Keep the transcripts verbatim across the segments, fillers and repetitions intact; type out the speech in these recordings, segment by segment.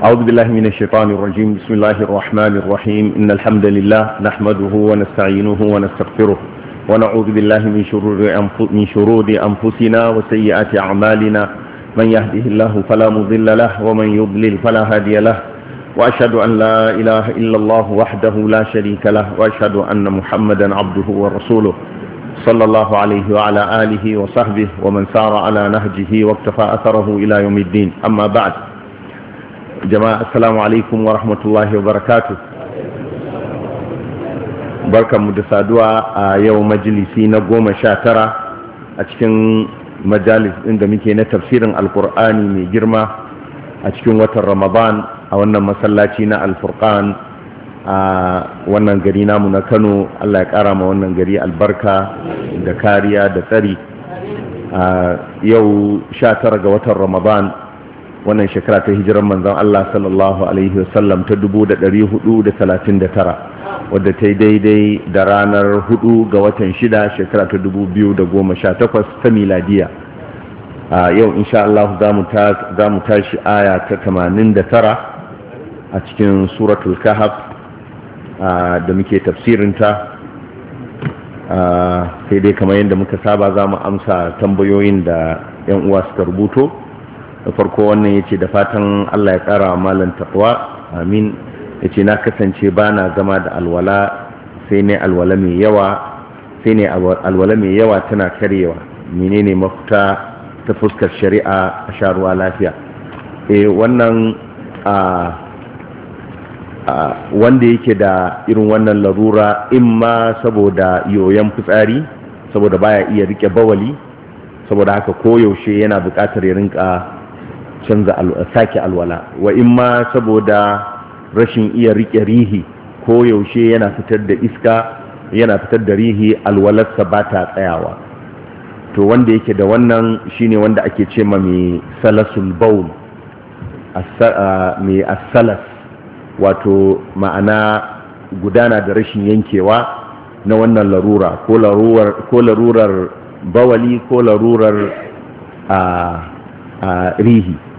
أعوذ بالله من الشيطان الرجيم. بسم الله الرحمن الرحيم. إن الحمد لله نحمده ونستعينه ونستغفره ونعوذ بالله من شرور من شرور أنفسنا وسيئات أعمالنا. من يهده الله فلا مضل له ومن يضلل فلا هادي له، وأشهد أن لا إله إلا الله وحده لا شريك له، وأشهد أن محمدا عبده ورسوله صلى الله عليه وعلى آله وصحبه ومن سار على نهجه واقتفى أثره إلى يوم الدين. أما بعد، jama'a assalamu alaikum wa rahmatullahi wa barakatuh. Barkanmu da saduwa a yau majalisi na goma sha tara a cikin majalis ɗin da muke na tafsirin alkur'ani mai girma a cikin watan ramadan a wannan masallaci na alfurqan a wannan gari namu na Kano. Allah ya ƙara ma wannan gari albarka da kariya da tsari. A yau sha tara ga watan ramadan wannan shekara ta hijiran manzon Allah sallallahu alaihi wasallam ta dubu da ɗari hudu da talatin da tara, wadda ta yi daidai da ranar hudu ga watan shida shekara ta dubu biyu da goma sha takwas ta miladiya. A yau insha Allah za mu tashi aya ta tamanin da tara a cikin suratul kahf da muke tafsirinta. Sai dai kamar yadda muka saba za mu amsa tambayoyin da 'yan uwa suka rubuto. Da farko wannan yace da fatan Allah ya kara wa malan taqwa, amin. Yace na kasance bana zama da alwala sai ne alwala mai yawa sai ne alwala mai yawa tana karewa. Menene mafita ta fuskar shari'a a sharuwa lafiya? Eh wannan a wanda yake da irin wannan larura, imma saboda yoyon fitsari, saboda baya iya rike bawali, saboda haka koyaushe yana buƙatar ya rinka canza sake alwala, wa imma saboda rashin iya rike rihi, ko yaushe yana fitar da iska, yana fitar da rihi, alwalarsa ba ta tsayawa. To wanda yake da wannan shine wanda ake ce ma mai salasul baul, mai asalas, wato ma'ana gudana da rashin yankewa na wannan larura, ko larurar bawali ko larurar a rihi.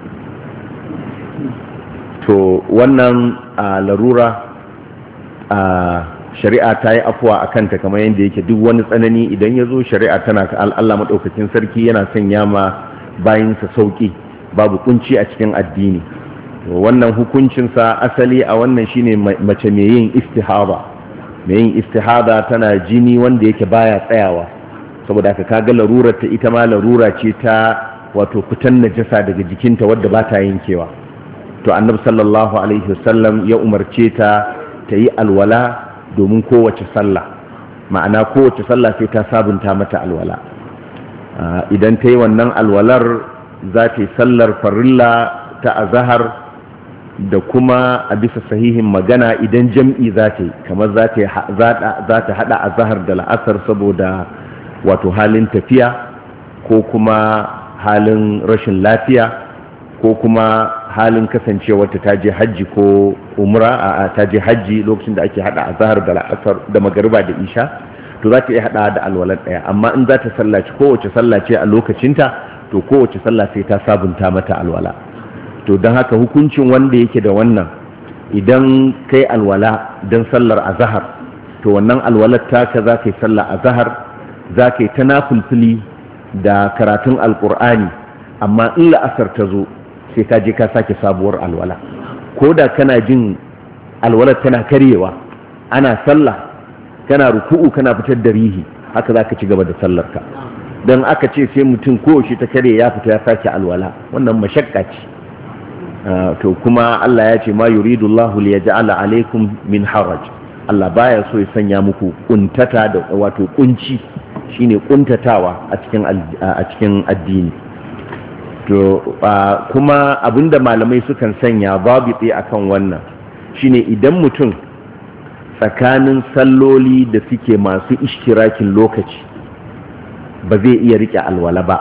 To wannan a larura a shari'a ta yi afuwa a kanta, kamar yadda yake duk wani tsanani idan ya zo shari'a tana ka Allah maɗaukakin sarki yana sanya ma bayinsa sauƙi, babu kunci a cikin addini. Wannan hukuncinsa asali a wannan shine mace mai yin istihada. Mai yin istihada tana jini wanda yake baya tsayawa, saboda haka kaga larurar ta ita ma larura ce ta wato fitan najasa daga jikinta wadda ba ta yankewa. To annabi sallallahu alaihi wasallam ya umarce ta ta yi alwala domin kowace sallah, ma'ana kowace sallah sai ta sabunta mata alwala. Idan ta yi wannan alwalar za ta yi sallar farilla ta azahar, da kuma a bisa sahihin magana idan jam'i za ta yi, kamar za ta hada azahar da la'asar saboda wato halin tafiya, ko kuma halin rashin lafiya, ko kuma halin kasancewarta ta je hajji ko umra, a ta je hajji lokacin da ake hada azhar da la'asar da magariba da isha, to za ta iya hada da alwalar daya. Amma in za ta sallaci kowace sallace a lokacinta, to kowace sallah sai ta sabunta mata alwala. To don haka hukuncin wanda yake da wannan, idan kai alwala don sallar azhar, to wannan alwalar taka za ka yi sallar azhar, za ka yi ta nafulfuli da karatun alkur'ani, amma in la'asar ta zo sai ka je ka sake sabuwar alwala. Ko da kana jin alwalar tana karyewa, ana sallah kana ruku'u kana fitar da rihi, haka za ka ci gaba da sallarka. Don aka ce sai mutum kowace ta karye ya fita ya sake alwala, wannan mashakka ce. To kuma Allah ya ce ma yuridu Allahu li yaj'ala alaikum min haraj. Allah baya so ya sanya muku kuntata da wato kunci, shine kuntatawa a cikin a cikin addini. To kuma abinda malamai sukan sanya babiti akan wannan shine idan mutum tsakanin salloli da suke masu ishtirakin lokaci ba zai iya rike alwala ba,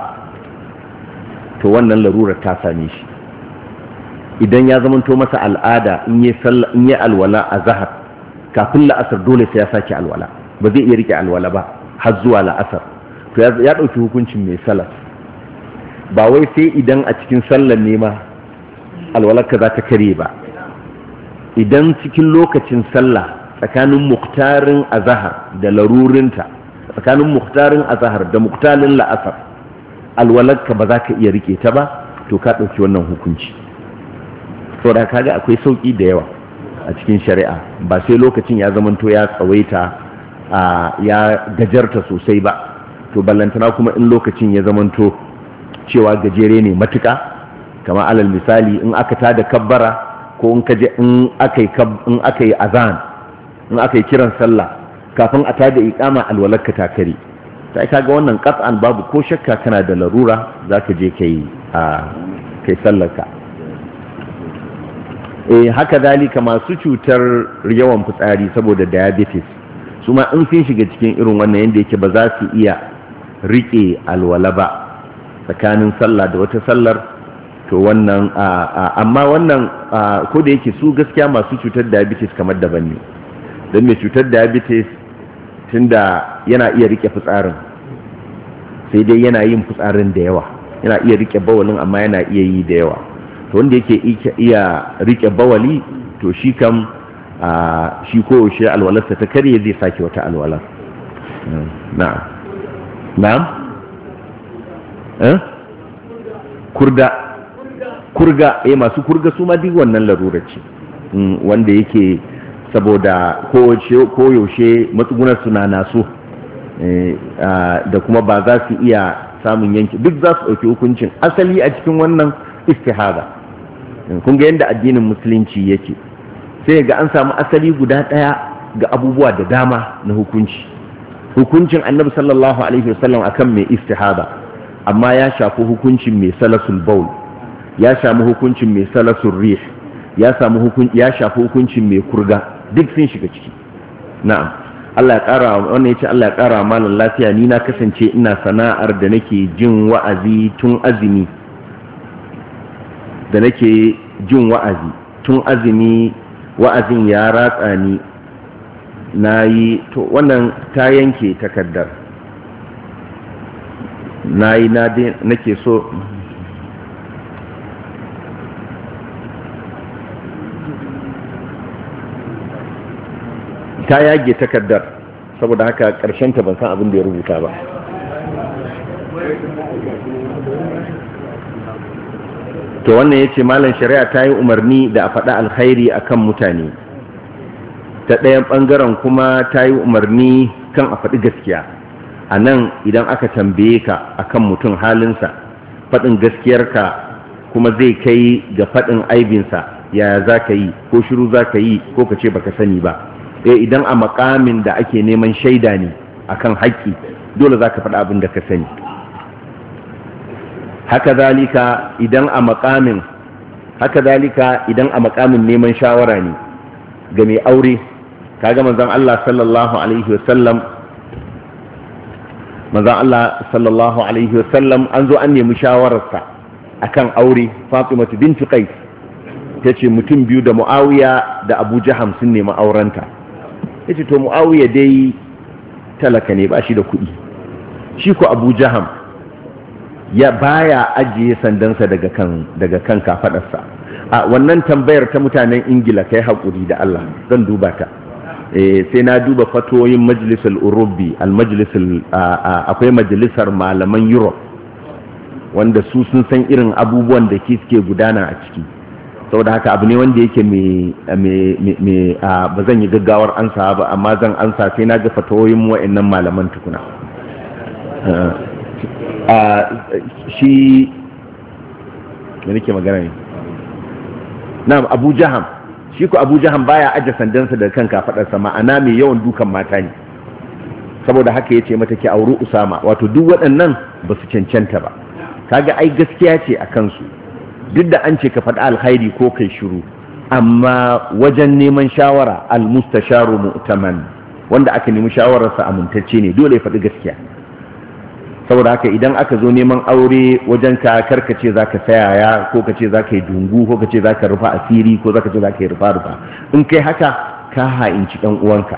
to wannan larurar ta same shi. Idan ya zamanto masa al'ada in yi alwala a zahar, kafin la'asar dole sai ya sake alwala, ba zai iya rike alwala ba har zuwa la'asar, to ya ɗauki hukuncin mai salat. Ba wai sai idan a cikin sallar ne ma alwalarka za ta kare ba. Idan cikin lokacin sallah tsakanin muktarin azahar da larurinta, tsakanin muktarin azahar da muktarin la'asar, alwalarka ba za ka iya rike ta ba, to ka ɗauki wannan hukunci. Saboda kaga akwai sauƙi da yawa a cikin shari'a, ba sai lokacin ya zamanto ya tsawaita ya gajarta sosai ba, to ballantana kuma in lokacin ya zamanto cewa gajere ne matuka, kamar alal misali in aka tada kabbara ko in kaje in aka yi in aka yi azan, in aka yi kiran sallah kafin a tada iqama alwalarka ta kare, sai kaga wannan qat'an babu ko shakka kana da larura zaka je kai a kai sallarka. eh haka dalika masu cutar yawan fitsari saboda diabetes su ma in sun shiga cikin irin wannan yanda yake ba za su iya rike alwala ba tsakanin sallah da wata sallar, to wannan amma wannan ko da yake su gaskiya masu cutar diabetes kamar daban ne, don mai cutar diabetes tunda yana iya rike fitsarin, sai dai yana yin fitsarin da yawa, yana iya rike bawalin amma yana iya yi da yawa. To wanda yake iya rike bawali, to shi kam shi ko shi alwalarsa ta karye zai sake wata alwalar. na'am na'am eh kurda kurga eh masu kurga su ma duk wannan larura ce, wanda yake saboda ko yaushe matsugunar suna naso da kuma ba za su iya samun yanki, duk za su ɗauki hukuncin asali a cikin wannan istihada. Kun ga yadda addinin musulunci yake, sai ga an samu asali guda ɗaya ga abubuwa da dama na hukunci. Hukuncin annabi sallallahu alaihi wasallam akan mai istihada, amma ya shafi hukuncin mai salasul baul, ya samu hukuncin mai salasul rih, ya samu hukunci ya shafi hukuncin mai kurga, duk sun shiga ciki. Na'am, Allah ya ƙara wannan yace Allah ya ƙara malan lafiya, ni na kasance ina sana'ar da nake jin wa'azi tun azumi da nake jin wa'azi tun azumi wa'azin ya ratsa ni nayi to wannan ta yanke takaddar nayi na nake so ta yage takardar, saboda haka karshen ta ban san abin da ya rubuta ba. To wannan yace malam shari'a ta yi umarni da a faɗa alkhairi akan mutane, ta ɗayan ɓangaren kuma ta yi umarni kan a faɗi gaskiya. A nan idan aka tambaye ka akan mutum halinsa, faɗin gaskiyarka kuma zai kai ga faɗin aibinsa, yaya za ka yi, ko shiru za ka yi, ko ka ce baka sani ba. Eh idan a makamin da ake neman shaida ne akan haƙƙi, dole za ka faɗa abin da ka sani. Haka zalika idan a makamin haka zalika idan a makamin neman shawara ne ga mai aure, kaga manzon Allah sallallahu alaihi wasallam manzon Allah sallallahu alaihi wasallam an zo an nemi shawararsa akan aure. Fatima bintu Qais tace mutum biyu da Muawiya da Abu Jaham sun nemi aurenta. Yace to Muawiya dai talaka ne, ba shi da kuɗi, shi ko Abu Jaham ya baya ajiye sandansa daga kan daga kan kafadarsa. A wannan tambayar ta mutanen Ingila kai hakuri da Allah, zan duba ta. Eh sai na duba fatoyin majlisul Urubi, al majlisul akwai majalisar malaman Europe wanda su sun san irin abubuwan da ke suke gudana a ciki. Saboda haka abu ne wanda yake me me ba zan yi gaggawar ansa ba, amma zan ansa sai na ga fatoyin wa'annan malaman tukuna. a shi da nake magana ne na Abu Jaham, shi ko Abu Jaham baya aje sandansa da kan kafadarsa, ma'ana mai yawan dukan mata ne. Saboda haka yace mata ki auri Usama, wato duk waɗannan ba su cancanta ba. Kaga ai gaskiya ce a kansu, duk da an ce ka faɗi alkhairi ko kai shiru, amma wajen neman shawara al-mustasharu mu'taman, wanda aka nemi shawararsa amintacce ne, dole ya faɗi gaskiya. Saboda haka idan aka zo neman aure wajen ka karkace za ka sayaya, ko ka ce za ka yi dungu, ko ka ce za ka rufa asiri, ko za ka ce za ka yi rufa rufa, in kai haka ka ha'inci ɗan uwanka,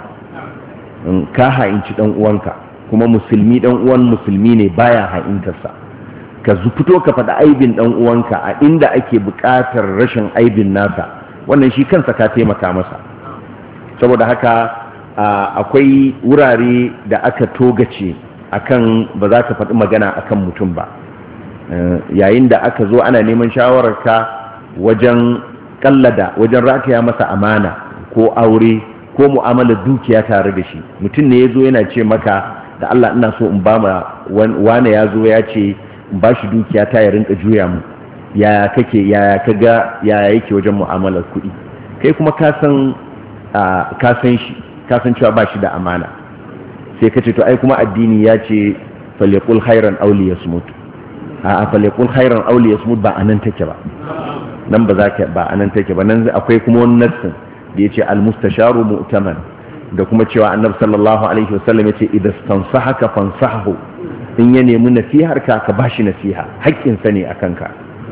ka ha'inci ɗan uwanka, kuma musulmi ɗan uwan musulmi ne baya ha'intarsa. ka fito ka faɗa aibin ɗan uwanka a inda ake buƙatar rashin aibin nasa, wannan shi kansa ka taimaka masa. Saboda haka akwai wurare da aka togace akan ba za ka faɗi magana akan mutum ba, yayin da aka zo ana neman shawararka wajen kallada wajen rataya masa amana ko aure ko mu'amalar dukiya tare da shi. Mutum ne ya zo yana ce maka da Allah ina so in ba ma wane, ya zo ya ce in ba shi dukiya ta ya rinka juya mu, yaya kake yaya kaga yaya yake wajen mu'amalar kuɗi, kai kuma ka san ka san shi ka san cewa ba shi da amana, sai ka ce to ai kuma addini ya ce falyaqul khairan aw liyasmut. a falyaqul khairan aw liyasmut ba anan take ba, nan ba za ka ba anan take ba. Nan akwai kuma wani nassin da yace al mustasharu mu'taman, da kuma cewa annabi sallallahu alaihi wasallam yace idza stansahaka fansahu, in ya nemi nasihar ka ka bashi nasiha, haƙƙin sa ne akan ka.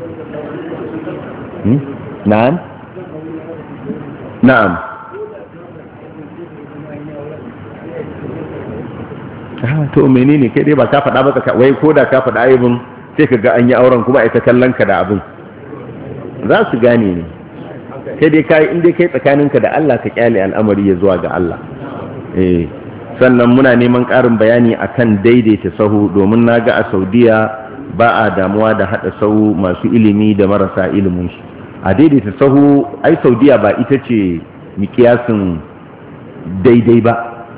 na'am na'am to menene kai dai ba ka faɗa ba ka wai ko da ka faɗa aibin sai ka ga an yi auren kuma ita kallon ka da abin za su gane ne. kai dai kai in dai kai tsakaninka da Allah ka kyale al'amari ya zuwa ga Allah. eh sannan muna neman ƙarin bayani akan daidaita sahu, domin na ga a Saudiya ba a damuwa da haɗa sahu masu ilimi da marasa ilimin shi. A daidaita sahu ai Saudiya ba ita ce mikiyasin daidai ba,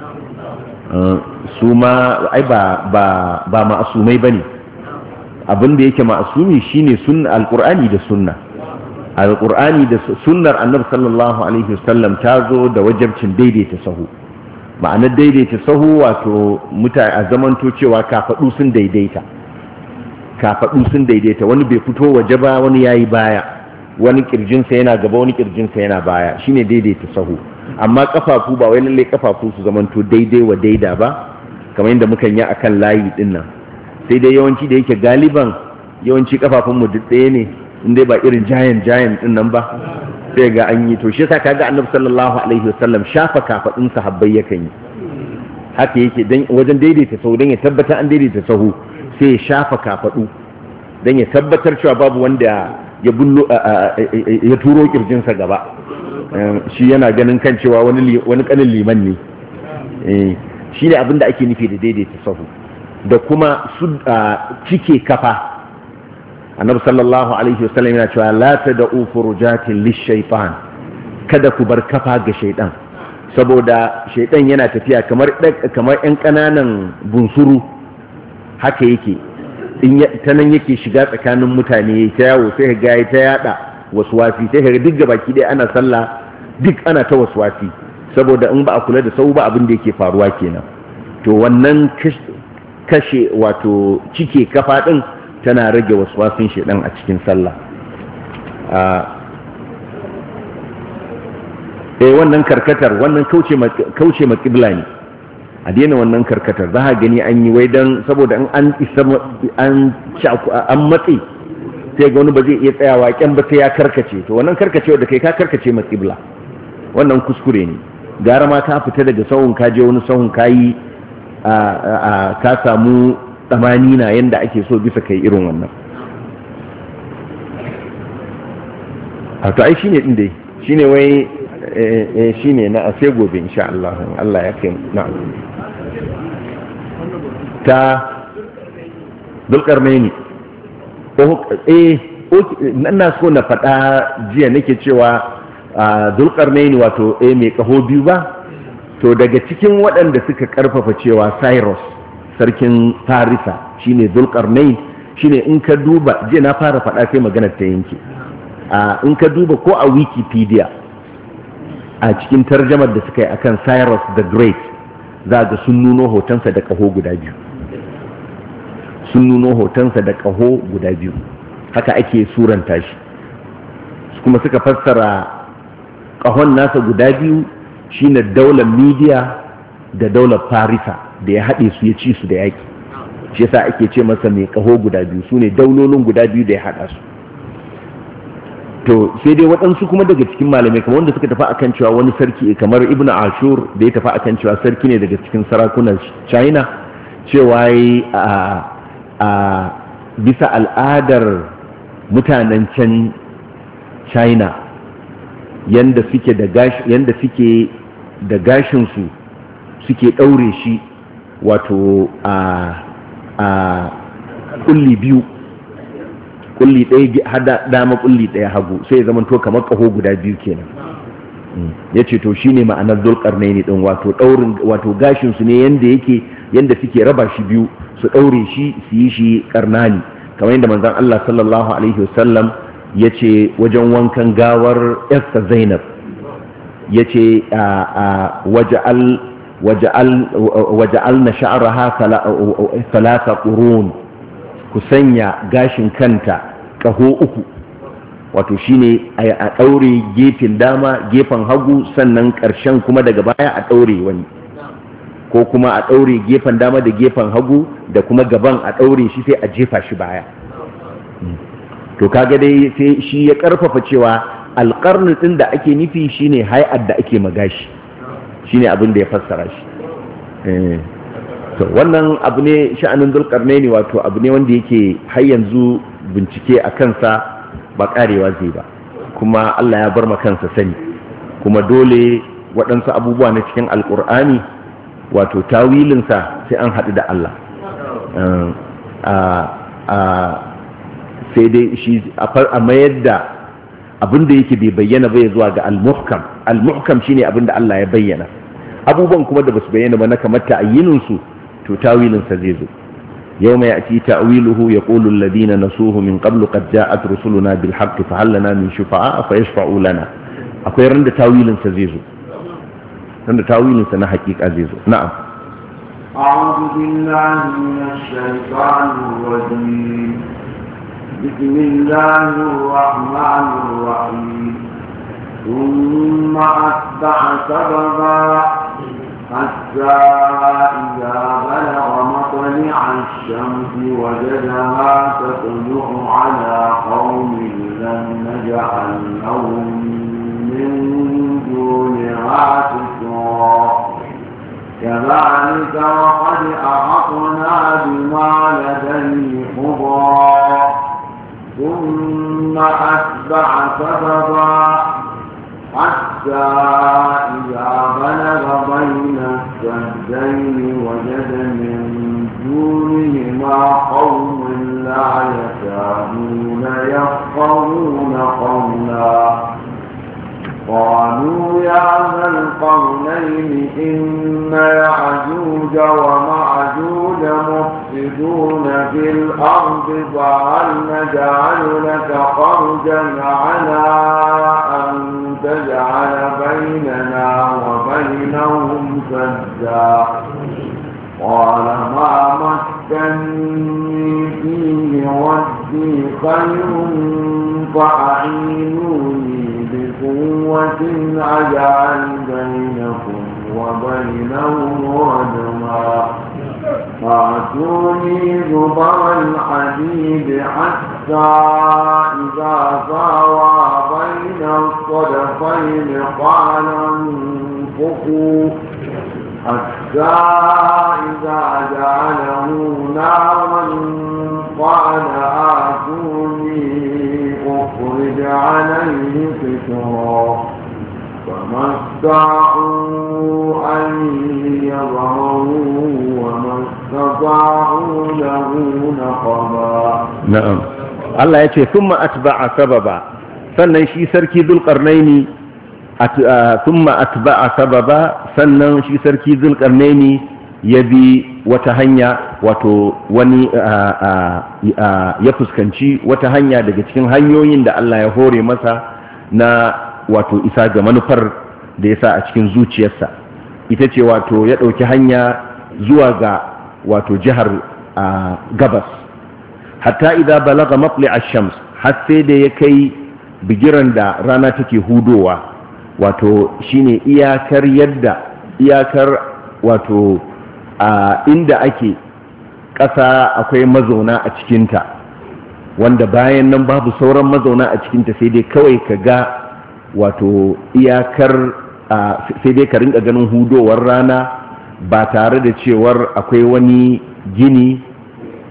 su ma ai ba ba ba ma'asumai bane. Abin da yake ma'asumi shine sunna alqur'ani da sunna. Alqur'ani da sunnar annabi sallallahu alaihi wasallam ta zo da wajibcin daidaita sahu. Ma'anar daidaita sahu wato mutane a zamanto cewa kafaɗu sun daidaita kafaɗu sun daidaita wani bai fito waje ba, wani yayi baya, wani kirjinsa yana gaba, wani kirjinsa yana baya, shine daidaita sahu. Amma kafafu ba wai lalle kafafu su zamanto daidai wa daida ba, kamar yadda muka yi akan layi din nan. Sai dai yawanci da yake galiban yawanci kafafun mu duk ɗaya ne, in dai ba irin giant giant din nan ba, sai ga an yi. To shi yasa kaga annabi sallallahu alaihi wasallam shafa kafadun sahabbai yakan yi, haka yake dan wajen daidaita sahu, dan ya tabbatar an daidaita sahu sai ya shafa kafadu dan ya tabbatar cewa babu wanda ya bullo ya turo kirjinsa gaba, shi yana ganin kan cewa wani wani kanin liman ne. eh shi ne abinda ake nufi da daidaita sahu. Da kuma su cike kafa, annabi sallallahu alaihi wasallam yana cewa la tad'u furujatin lish-shaytan, kada ku bar kafa ga shaydan, saboda shaydan yana tafiya kamar kamar ɗan kananan bunsuru, haka yake in ta nan yake shiga tsakanin mutane ta yawo, sai ga ta yada waswasi, sai ga duk gabaki dai ana sallah duk ana ta waswasi, saboda in ba a kula da sau ba abin da yake faruwa kenan. To wannan kashe wato cike kafa din tana rage waswasin shedan a cikin sallah. eh wannan karkatar, wannan kauce kauce ma kibla ne, a daina wannan karkatar. za a gani an yi wai dan saboda an isa an an matsi, sai ga wani ba zai iya tsayawa kyan ba sai ya karkace. To wannan karkacewa da kai ka karkace ma kibla, wannan kuskure ne. Gara ma ka fita daga sahun ka je wani sahun kayi ka samu tsamani na yadda ake so bisa kai irin wannan. a to ai shine din dai shine wai shine na sai gobe insha Allah Allah ya kai na ta Dulkarnaini. eh ina so na faɗa jiya nake cewa Dulkarnaini wato eh mai kaho biyu ba, to daga cikin waɗanda suka karfafa cewa Cyrus sarkin Farisa shine Zulkarnain, shine in ka duba je na fara faɗa sai magana ta yanke. a in ka duba ko a Wikipedia a cikin tarjamar da suka yi akan Cyrus the Great, za ga sun nuno hotonsa da ƙaho guda biyu sun nuno hotonsa da ƙaho guda biyu haka ake suranta shi. Kuma suka fassara ƙahon nasa guda biyu shine daular Media da daular Farisa da ya haɗe su ya ci su da yaƙi, shi yasa ake ce masa mai ƙaho guda biyu, su ne daulolin guda biyu da ya haɗa su. To sai dai waɗansu kuma daga cikin malamai kamar wanda suka tafi akan cewa wani sarki kamar Ibn Ashur da ya tafi akan cewa sarki ne daga cikin sarakunan China, cewa a a bisa al'adar mutanen can China yanda suke da gashi yanda suke da gashinsu suke ɗaure shi wato a a kulli biyu, kulli ɗaya hada dama kulli ɗaya hagu, sai ya zama to kamar ƙaho guda biyu kenan. Ya ce to shine ma'anar Zulqarnaini din, wato ɗaurin wato gashinsu ne yanda yake yanda suke raba shi biyu su ɗaure shi su yi shi karnani, kamar yadda manzon Allah sallallahu alaihi wasallam ya ce wajen wankan gawar Esther Zainab, ya ce waja'al na sha'araha talata ƙurun, ku sanya gashin kanta ƙaho uku, wato shine a ɗaure gefen dama gefen hagu, sannan ƙarshen kuma daga baya a ɗaure wani, ko kuma a ɗaure gefen dama da gefen hagu da kuma gaban a ɗaure shi sai a jefa shi baya. To kaga dai sai shi ya karfafa cewa alƙarni ɗin da ake nufi shine hay'ar da ake magashi, shine abin da ya fassara shi. To wannan abu ne sha'anin Zulqarnaini, wato abu ne wanda yake har yanzu bincike a kansa ba karewa zai ba, kuma Allah ya bar ma kansa sani, kuma dole waɗansu abubuwa na cikin alƙur'ani wato tawilinsa sai an haɗu da Allah. Sai dai shi a mayar da abin da yake bai bayyana bai zuwa ga al-muhkam. Al-muhkam shine abin da Allah ya bayyana. Abubuwan kuma da basu bayyana ba na kamar ta'ayyinin su, to tawilin sa zai zo. Yawma ya'ti ta'wiluhu yaqulu alladhina nasuhu min qablu qad ja'at rusuluna bil haqqi fa hal lana min shufa'a fa yashfa'u lana. Akwai randa tawilin sa zai zo. Randa tawilin sa na hakika zai zo. Na'am. أعوذ بالله من الشيطان الرجيم. بسم الله الرحمن الرحيم. ثم أتبع سببا حتى إذا بلغ مطلع الشمس وجدها تطلع على قوم لم نجعل لهم من دونها سترا كذلك وقد أحطنا بما لديه خبرا ثم أتبع سببا حتى إذا بلغ بين السدين وجد من دونهما قوم لا يكادون يفقهون قولا قالوا يا ذا القرنين إن يعجوج ومعجوج مفسدون في الأرض فهل نجعل لك خرجا على أن تجعل بيننا وبينهم سدا قال ما مكني فيه ربي خير فأعينوني بقوة أجعل بينكم وبينهم ردما فأتوني زبر الحديد حتى إذا ساوى بين الصدفين قال انفخوا حتى إذا جعله نارا قال آتوني أخرج عليه قطرا فما استطاعوا أن يظهروا وما استطاعوا له نقبا. نعم. الله يقول ثم أتبع سببا، sannan shi sarki Zulqarnaini thumma atba'a sababa, sannan shi sarki Zulqarnaini ya bi wata hanya, wato wani ya fuskanci wata hanya daga cikin hanyoyin da Allah ya hore masa na wato isa ga manufar da ya sa a cikin zuciyarsa. Ita ce wato ya ɗauki hanya zuwa ga wato jihar gabas, hatta idza balaga matli' ash-shams, har sai da ya kai bigiran da rana take hudowa, wato shine iyakar yadda iyakar wato a inda ake ƙasa akwai mazauna a cikinta, wanda bayan nan babu sauran mazauna a cikinta, sai dai kawai ka ga wato iyakar sai dai ka rinka ganin hudowar rana ba tare da cewar akwai wani gini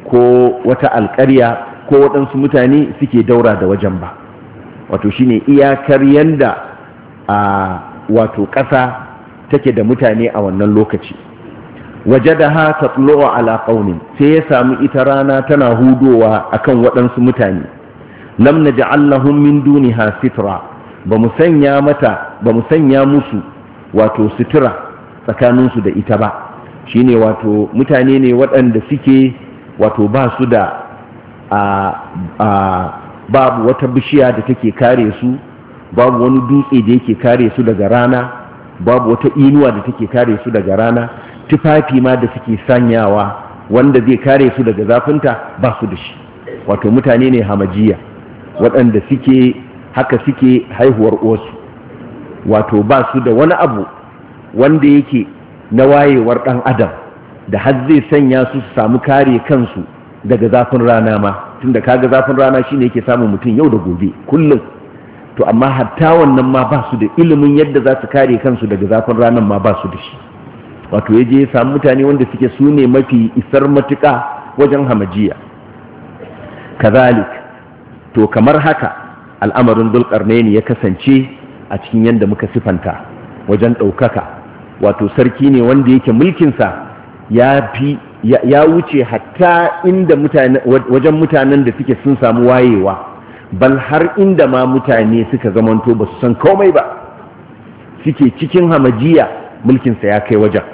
ko wata alƙarya ko waɗansu mutane suke daura da wajen ba. Wato shine iyakar yanda a wato ƙasa take da mutane a wannan lokaci. Wajadaha tatlu'u ala qaumin, sai ya samu ita rana tana hudowa akan waɗansu mutane. Lam naj'al lahum min duniha sitra, ba mu sanya mata ba mu sanya musu wato sutura tsakaninsu da ita ba. Shine wato mutane ne waɗanda suke wato ba su da a, a babu wata bishiya da take kare su, babu wani dutse da yake kare su daga rana, babu wata inuwa da take kare su daga rana. Tufafi ma da suke sanyawa wanda zai kare su daga zafinta ba su da shi. Wato mutane ne hamajiya waɗanda suke haka suke haihuwar osu, wato ba su da wani abu wanda yake na wayewar ɗan adam da har zai sanya su su samu kare kansu daga zafin rana ma, tunda kaga zafin rana shine yake samun mutum yau da gobe kullum. To amma hatta wannan ma ba su da ilimin yadda za su kare kansu daga zafin ranar ma ba su da shi. Wato ya je ya samu mutane wanda suke su ne mafi isar matuƙa wajen hamajiya. Kazalik, to kamar haka al'amarin Zulƙarnaini ya kasance a cikin yadda muka sifanta wajen ɗaukaka. Wato sarki ne wanda yake mulkinsa ya fi ya wuce hatta inda mutane wajen mutanen da suke sun samu wayewa, bal har inda ma mutane suka zamanto ba su san komai ba suke cikin hamajiya, mulkinsa ya kai wajen.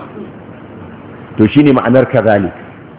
To shi ne ma'anar kazalik.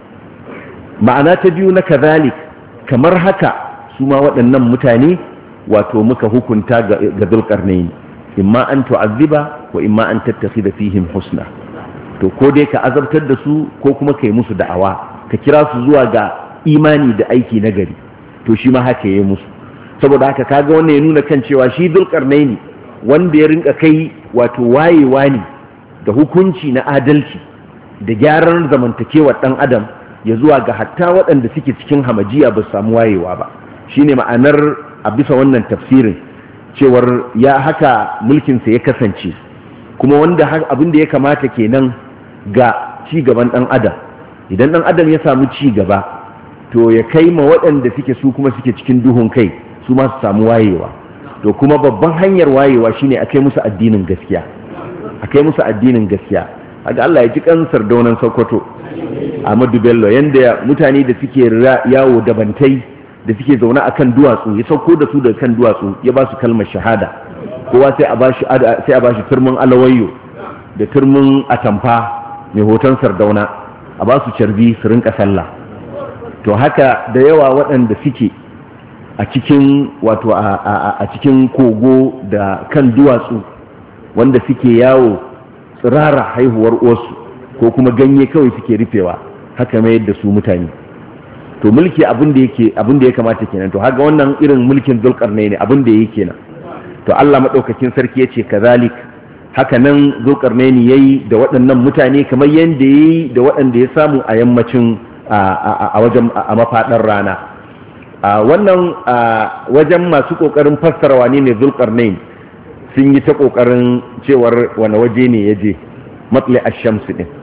Ma'ana ta biyu na kazalik, kamar haka su ma waɗannan mutane wato muka hukunta ga Zulƙarnaini, imma an tu'azziba wa imma an tattakhidha fihim husna. To ko dai ka azabtar da su ko kuma kai musu da'awa, ka kira su zuwa ga imani da aiki nagari. To shi ma haka yayi musu. Saboda haka kaga wannan ya nuna kan cewa shi Zulƙarnaini wanda ya rinka kai wato wayewa ne da hukunci na adalci da gyaran zamantakewar ɗan adam ya zuwa ga hatta waɗanda suke cikin hamajiya ba su samu wayewa ba. Shine ma'anar a bisa wannan tafsirin cewar ya haka mulkinsa ya kasance, kuma wanda abin da ya kamata kenan ga ci gaban ɗan adam. Idan ɗan adam ya samu ci gaba to ya kai ma waɗanda suke su kuma suke cikin duhun kai su ma su samu wayewa. To kuma babban hanyar wayewa shine a kai musu addinin gaskiya, a kai musu addinin gaskiya. Haka Allah ya ji kansar daunan Sokoto Ahmadu Bello, yanda mutane da suke yawo da bantai da suke zaune akan duwatsu ya sauko da su daga kan duwatsu ya ba su kalmar shahada. Kowa sai a bashi sai a bashi turmin alawayyo da turmin atamfa mai hoton Sardauna, a ba su carbi su rinka sallah. To haka da yawa waɗanda suke a cikin wato a cikin kogo da kan duwatsu wanda suke yawo tsirara haihuwar osu ko kuma ganye kawai suke rufewa, haka mai yadda su mutane. To mulki abin da yake abin da ya kamata kenan. To haka wannan irin mulkin Zulƙarnaini abin da yake kenan. To Allah madaukakin sarki yace kazalik, haka nan Zulƙarnaini yayi da waɗannan mutane kamar yanda yayi da waɗanda ya samu a yammacin a wajen a mafadar rana. Wannan wajen masu kokarin fassara wane ne Zulƙarnaini sun yi ta ƙoƙarin cewar wani waje ne ya je matsali a shamsu ɗin.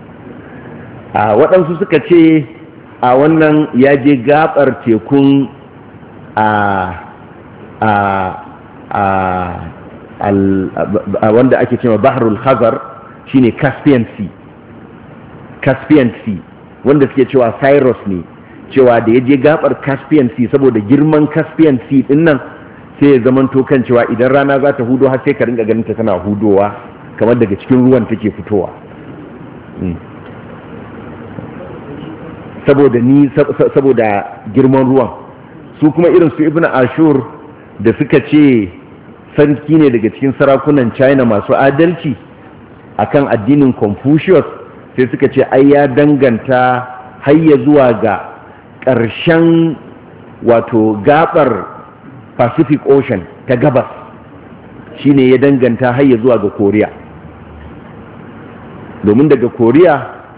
A waɗansu suka ce a wannan ya je gaɓar tekun a wanda ake cewa baharul khazar shine Caspian Sea. Caspian Sea wanda suke cewa Cyrus ne, cewa da ya je gaɓar Caspian Sea saboda girman Caspian Sea ɗin nan sai ya zaman to kan cewa idan rana za ta hudo har sai ka ringa ganin ta tana hudowa kamar daga cikin ruwan take fitowa. Saboda ni saboda girman ruwan. Su kuma irin su Ibn Ashur da suka ce sarki ne daga cikin sarakunan China masu adalci akan addinin Confucius, sai suka ce ai ya danganta har ya zuwa ga ƙarshen wato gabar Pacific Ocean ta gabas, shine ya danganta har ya zuwa ga Koriya. Domin daga Koriya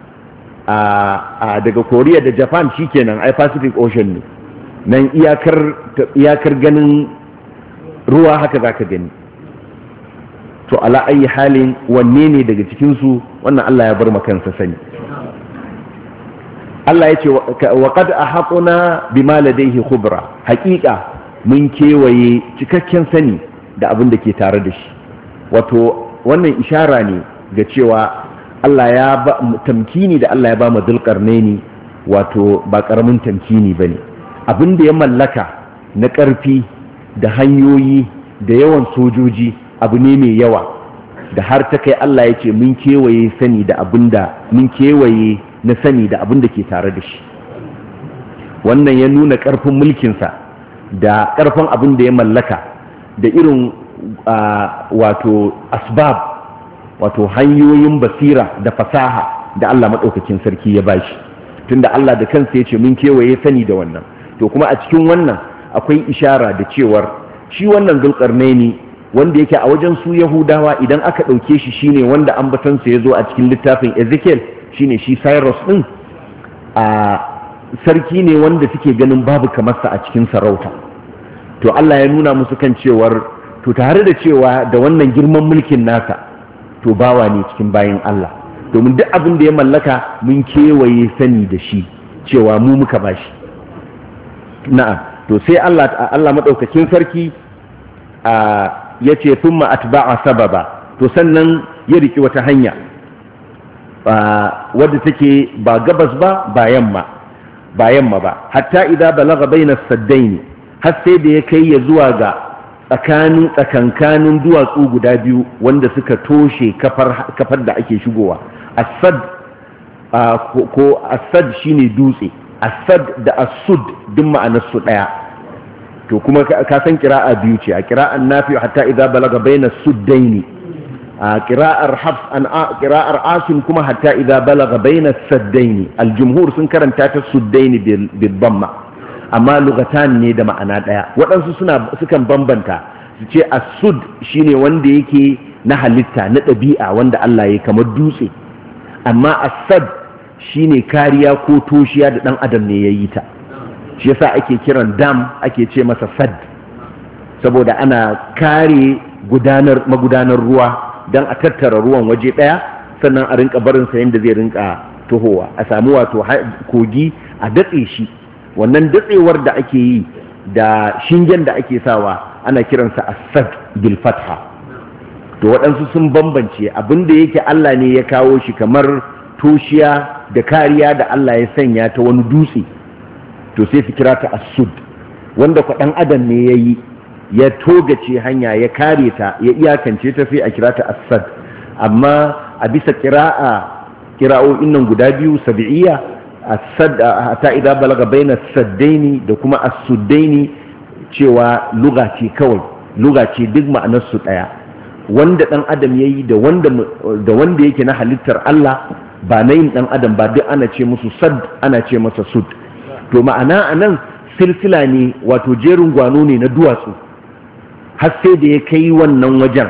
a daga Koriya da Japan shikenan ai Pacific Ocean ne. Nan iyakar iyakar ganin ruwa haka zaka gani. To ala ayi halin wanne ne daga cikin su wannan Allah ya bar makansa sani. Allah ya ce wa qad ahatna bima ladayhi khubra, haƙiƙa mun kewaye cikakken sani da abin da ke tare da shi. Wato wannan ishara ne ga cewa Allah ya ba tamkini da Allah ya ba mu Zulqarnaini, wato ba karamin tamkini bane. Abin da ya mallaka na ƙarfi da hanyoyi da yawan sojoji abu ne mai yawa, da har ta kai Allah ya ce mun kewaye sani da abin da mun kewaye na sani da abin da ke tare da shi. Wannan ya nuna ƙarfin mulkinsa da ƙarfin abin da ya mallaka da irin wato asbab, wato hanyoyin basira da fasaha da Allah maɗaukakin sarki ya bashi, tunda Allah da kansa ya ce mun kewaye sani da wannan. To kuma a cikin wannan akwai ishara da cewar shi wannan Zulqarnaini wanda yake a wajen su Yahudawa idan aka ɗauke shi shine wanda ambatansa ya zo a cikin littafin Ezekiel, shine shi Cyrus din, a sarki ne wanda suke ganin babu kamarsa a cikin sarauta. To Allah ya nuna musu kan cewar to tare da cewa da wannan girman mulkin nasa to bawa ne cikin bayin Allah, domin duk abin da ya mallaka mun kewaye sani da shi cewa mu muka bashi. Na'am, to sai Allah Allah madaukakin sarki a yace thumma atba'a sababa, to sannan ya riki wata hanya wadda take ba gabas ba ba yamma ba yamma ba hatta idza balagha baina as-saddaini, har sai da ya kai ya zuwa ga tsakanin tsakankanin duwatsu guda biyu wanda suka toshe kafar kafar da ake shigowa. As-sad ko as-sad shine dutse, as-sad da as-sud duk ma'anar su daya. To kuma ka san qira'a biyu ce, a qira'an Nafi hatta idza balaga baina as-suddaini, a qira'ar Hafs an qira'ar Asim kuma hatta idza balaga baina as-saddaini. Al-jumhur sun karanta ta suddaini bil damma, amma lugatan ne da ma'ana daya. Waɗansu suna sukan bambanta su ce as-sud shine wanda yake na halitta na ɗabi'a wanda Allah ya kamar dutse, amma as-sad shine kariya ko toshiya da ɗan adam ne ya yi ta. Shi yasa ake kiran dam ake ce masa sad, saboda ana kare gudanar magudanar ruwa don a tattara ruwan waje ɗaya, sannan a rinka barin sa yadda zai rinka tohowa, a samu wato kogi a datse shi. Wannan datsewar da ake yi da shingen da ake sawa ana kiransa as-sad bil fatha. To waɗansu sun bambance abin da yake Allah ne ya kawo shi kamar toshiya da kariya da Allah ya sanya ta wani dutse, to sai su kira ta as-sud, wanda kwa ɗan adam ne ya yi ya togace hanya ya kare ta ya iyakance ta, sai a kira ta as-sad. Amma a bisa kira'a kira'o'in nan guda biyu sab'iyya, as-sad ta idza balaga baina as-saddaini da kuma as-suddaini, cewa lugha ce kawai, lugha ce duk ma'anar su daya. Wanda ɗan adam yayi da wanda da wanda yake na halittar Allah ba na yin ɗan adam ba, duk ana ce musu sad, ana ce masa sud. To ma'ana anan silsila ne, wato jerin gwano ne na duwatsu, har sai da ya kai wannan wajen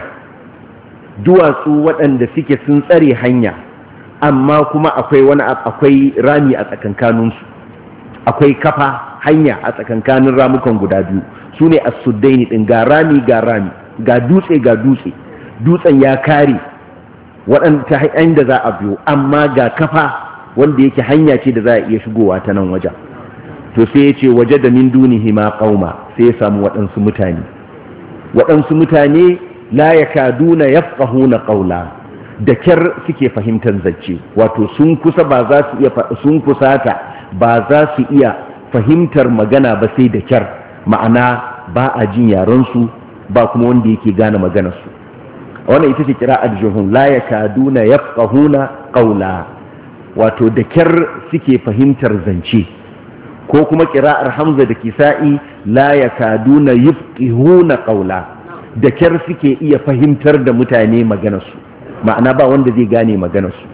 duwatsu waɗanda suke sun tsare hanya, amma kuma akwai wani akwai rami a tsakankaninsu, akwai kafa hanya a tsakankanin ramukan guda biyu, su ne as-suddaini ɗin, ga rami ga rami, ga dutse ga dutse, dutsen ya kare waɗanda hanyar da za a biyo, amma ga kafa wanda yake hanya ce da za a iya shigowa ta nan wajen. To sai ya ce waje da min dunihi ma qauma, sai ya samu waɗansu mutane waɗansu mutane la yakaduna yafqahuna qawla, da kyar suke fahimtar zance, wato sun kusa ba za su iya sun kusata ba za su iya fahimtar magana ba sai da kyar, ma'ana ba a jin yaran su ba kuma wanda yake gane maganar su. Wannan ita ce qira'at juhun, la yakaduna yafqahuna qawla, wato da kyar suke fahimtar zance. Ko kuma qira'ar Hamza da Kisa'i, la yakaduna yafqihuna qawla, da kyar suke iya fahimtar da mutane maganar su, ma'ana ba wanda zai gane maganar su.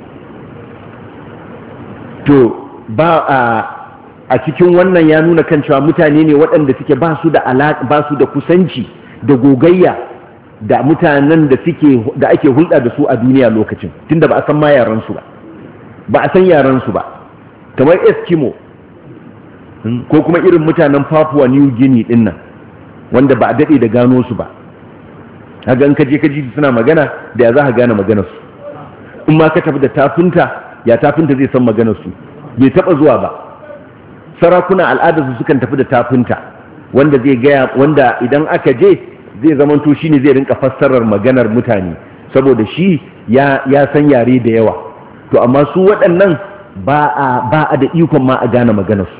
To ba a a cikin wannan ya nuna kan cewa mutane ne waɗanda suke ba su da alaƙa, ba su da kusanci da gogayya da mutanen da suke da ake hulɗa da su a duniya lokacin, tunda ba a san ma yaran su ba ba a san yaran su ba kamar Eskimo ko kuma irin mutanen Papua New Guinea din nan, wanda ba a daɗe da gano su ba. Haka in ka je ka ji suna magana, da ya za ka gane maganar su? In ma ka tafi da tafinta, ya tafinta zai san maganar su? bai taba zuwa ba. Sarakuna al'adarsu sukan tafi da tafinta wanda zai gaya, wanda idan aka je zai zamanto shine zai rinka fassarar maganar mutane saboda shi ya ya san yare da yawa. To amma su waɗannan ba a ba a da ikon ma a gane maganarsu.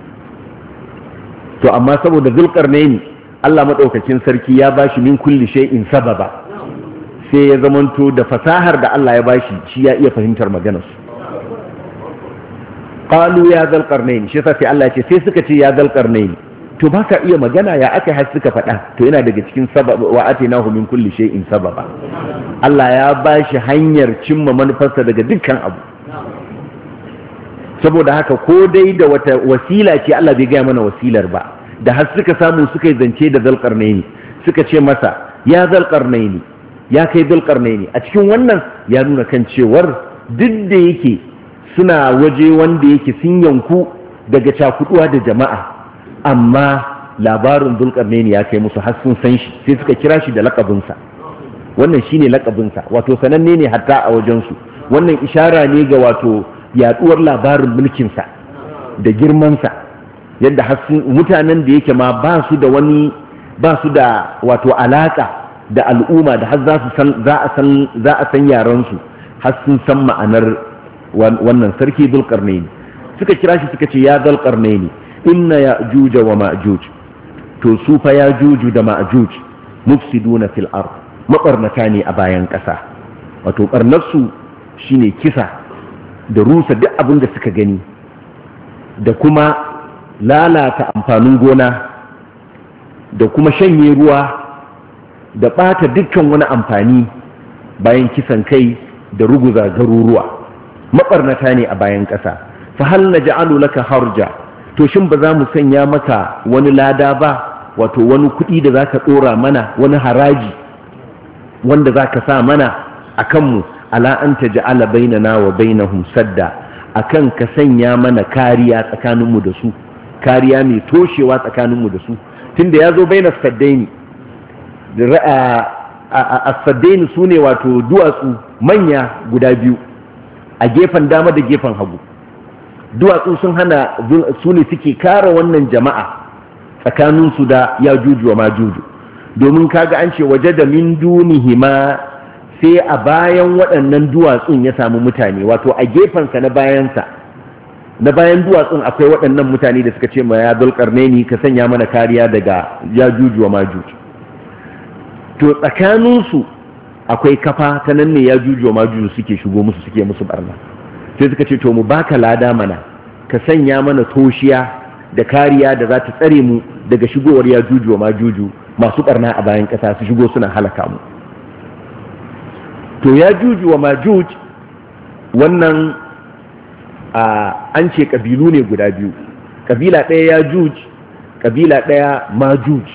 To amma saboda Zulqarnaini Allah madaukakin sarki ya bashi min kulli shay'in sababa, sai ya zamanto da fasahar da Allah ya bashi shi ya iya fahimtar maganarsu. Qalu ya Zulqarnaini, shi sai Allah ya ce sai suka ce ya Zulqarnaini, to baka iya magana ya aka har suka faɗa. To yana daga cikin sabab wa atainahu min kulli shay'in sababa. Allah ya bashi hanyar cimma manufarsa daga dukkan abu. Saboda haka ko dai da wata wasila ce, Allah bai gaya mana wasilar ba, da har suka samu suka yi zance da Zulqarnaini suka ce masa ya Zulqarnaini, ya kai Zulqarnaini. A cikin wannan ya nuna kan cewar duk da yake suna waje wanda yake sun yanku daga cakuduwa da jama'a, amma labarin Zulqarnaini ya kai musu har sun san shi, sai suka kira shi da laƙabinsa. Wannan shine laƙabinsa, wato sananne ne hatta a wajensu. Wannan ishara ne ga wato yaduwar labarin mulkinsa da girmansa, yadda mutanen da yake ma ba su da wani ba su da wato alaka da al'umma da har za su san za a san za a san yaransu, har sun san ma'anar wannan sarki Zulqarnaini. Suka kira shi suka ce ya Zulqarnaini, inna ya'juj wa ma'juj, to su fa ya'juj da ma'juj mufsiduna fil ard, mabarnata ne a bayan ƙasa. Wato barnarsu shine kisa da rusa duk abin da suka gani, da kuma lalata amfanin gona, da kuma shanye ruwa, da ɓata dukkan wani amfani bayan kisan kai da ruguza garuruwa. Maɓarnata ne a bayan ƙasa. Fa hal naj'alu laka harja, to shin ba za mu sanya maka wani lada ba, wato wani kuɗi da zaka ɗora mana, wani haraji wanda zaka sa mana a kanmu, ala an taj'ala bainana wa bainahum sadda, akan ka sanya mana kariya tsakaninmu da su, kariya mai toshewa tsakaninmu da su. Tunda ya zo bainas saddaini, a saddaini su ne wato duwatsu manya guda biyu a gefen dama da gefen hagu. Duwatsu sun hana, su ne suke kare wannan jama'a tsakaninsu da ya juju wa ma juju, domin kaga an ce waje da min dunihima, sai a bayan waɗannan duwatsun ya samu mutane, wato a gefensa na bayansa na bayan duwatsun akwai waɗannan mutane da suka ce ma ya Zulqarnaini ka sanya mana kariya daga ya juju wa majuj. To tsakaninsu akwai kafa ta nan ne ya juju wa majuj suke shigo musu, suke musu barna. Sai suka ce to mu baka lada mana, ka sanya mana toshiya da kariya da za ta tsare mu daga shigowar ya juju wa majuju masu barna a bayan ƙasa su shigo suna halaka mu. To ya juju wa majuj wannan an ce ƙabilu ne guda biyu, ƙabila ɗaya ya juj, ƙabila ɗaya majuj.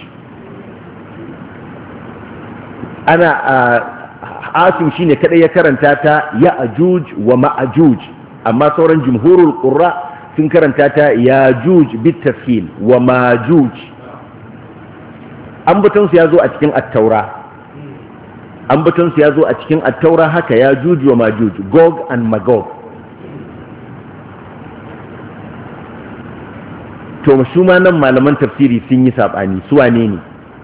Ana asim shine kaɗai ya karanta ta ya ajuj wa ma'ajuj, amma sauran jumhurul qurra sun karanta ta ya juj bitafil wa majuj. Ambatonsu ya zo a cikin at-taura, ambatonsu ya zo a cikin attaura haka ya juju wa majuj, Gog and Magog. To su ma nan malaman tafsiri sun yi saɓani su wane ne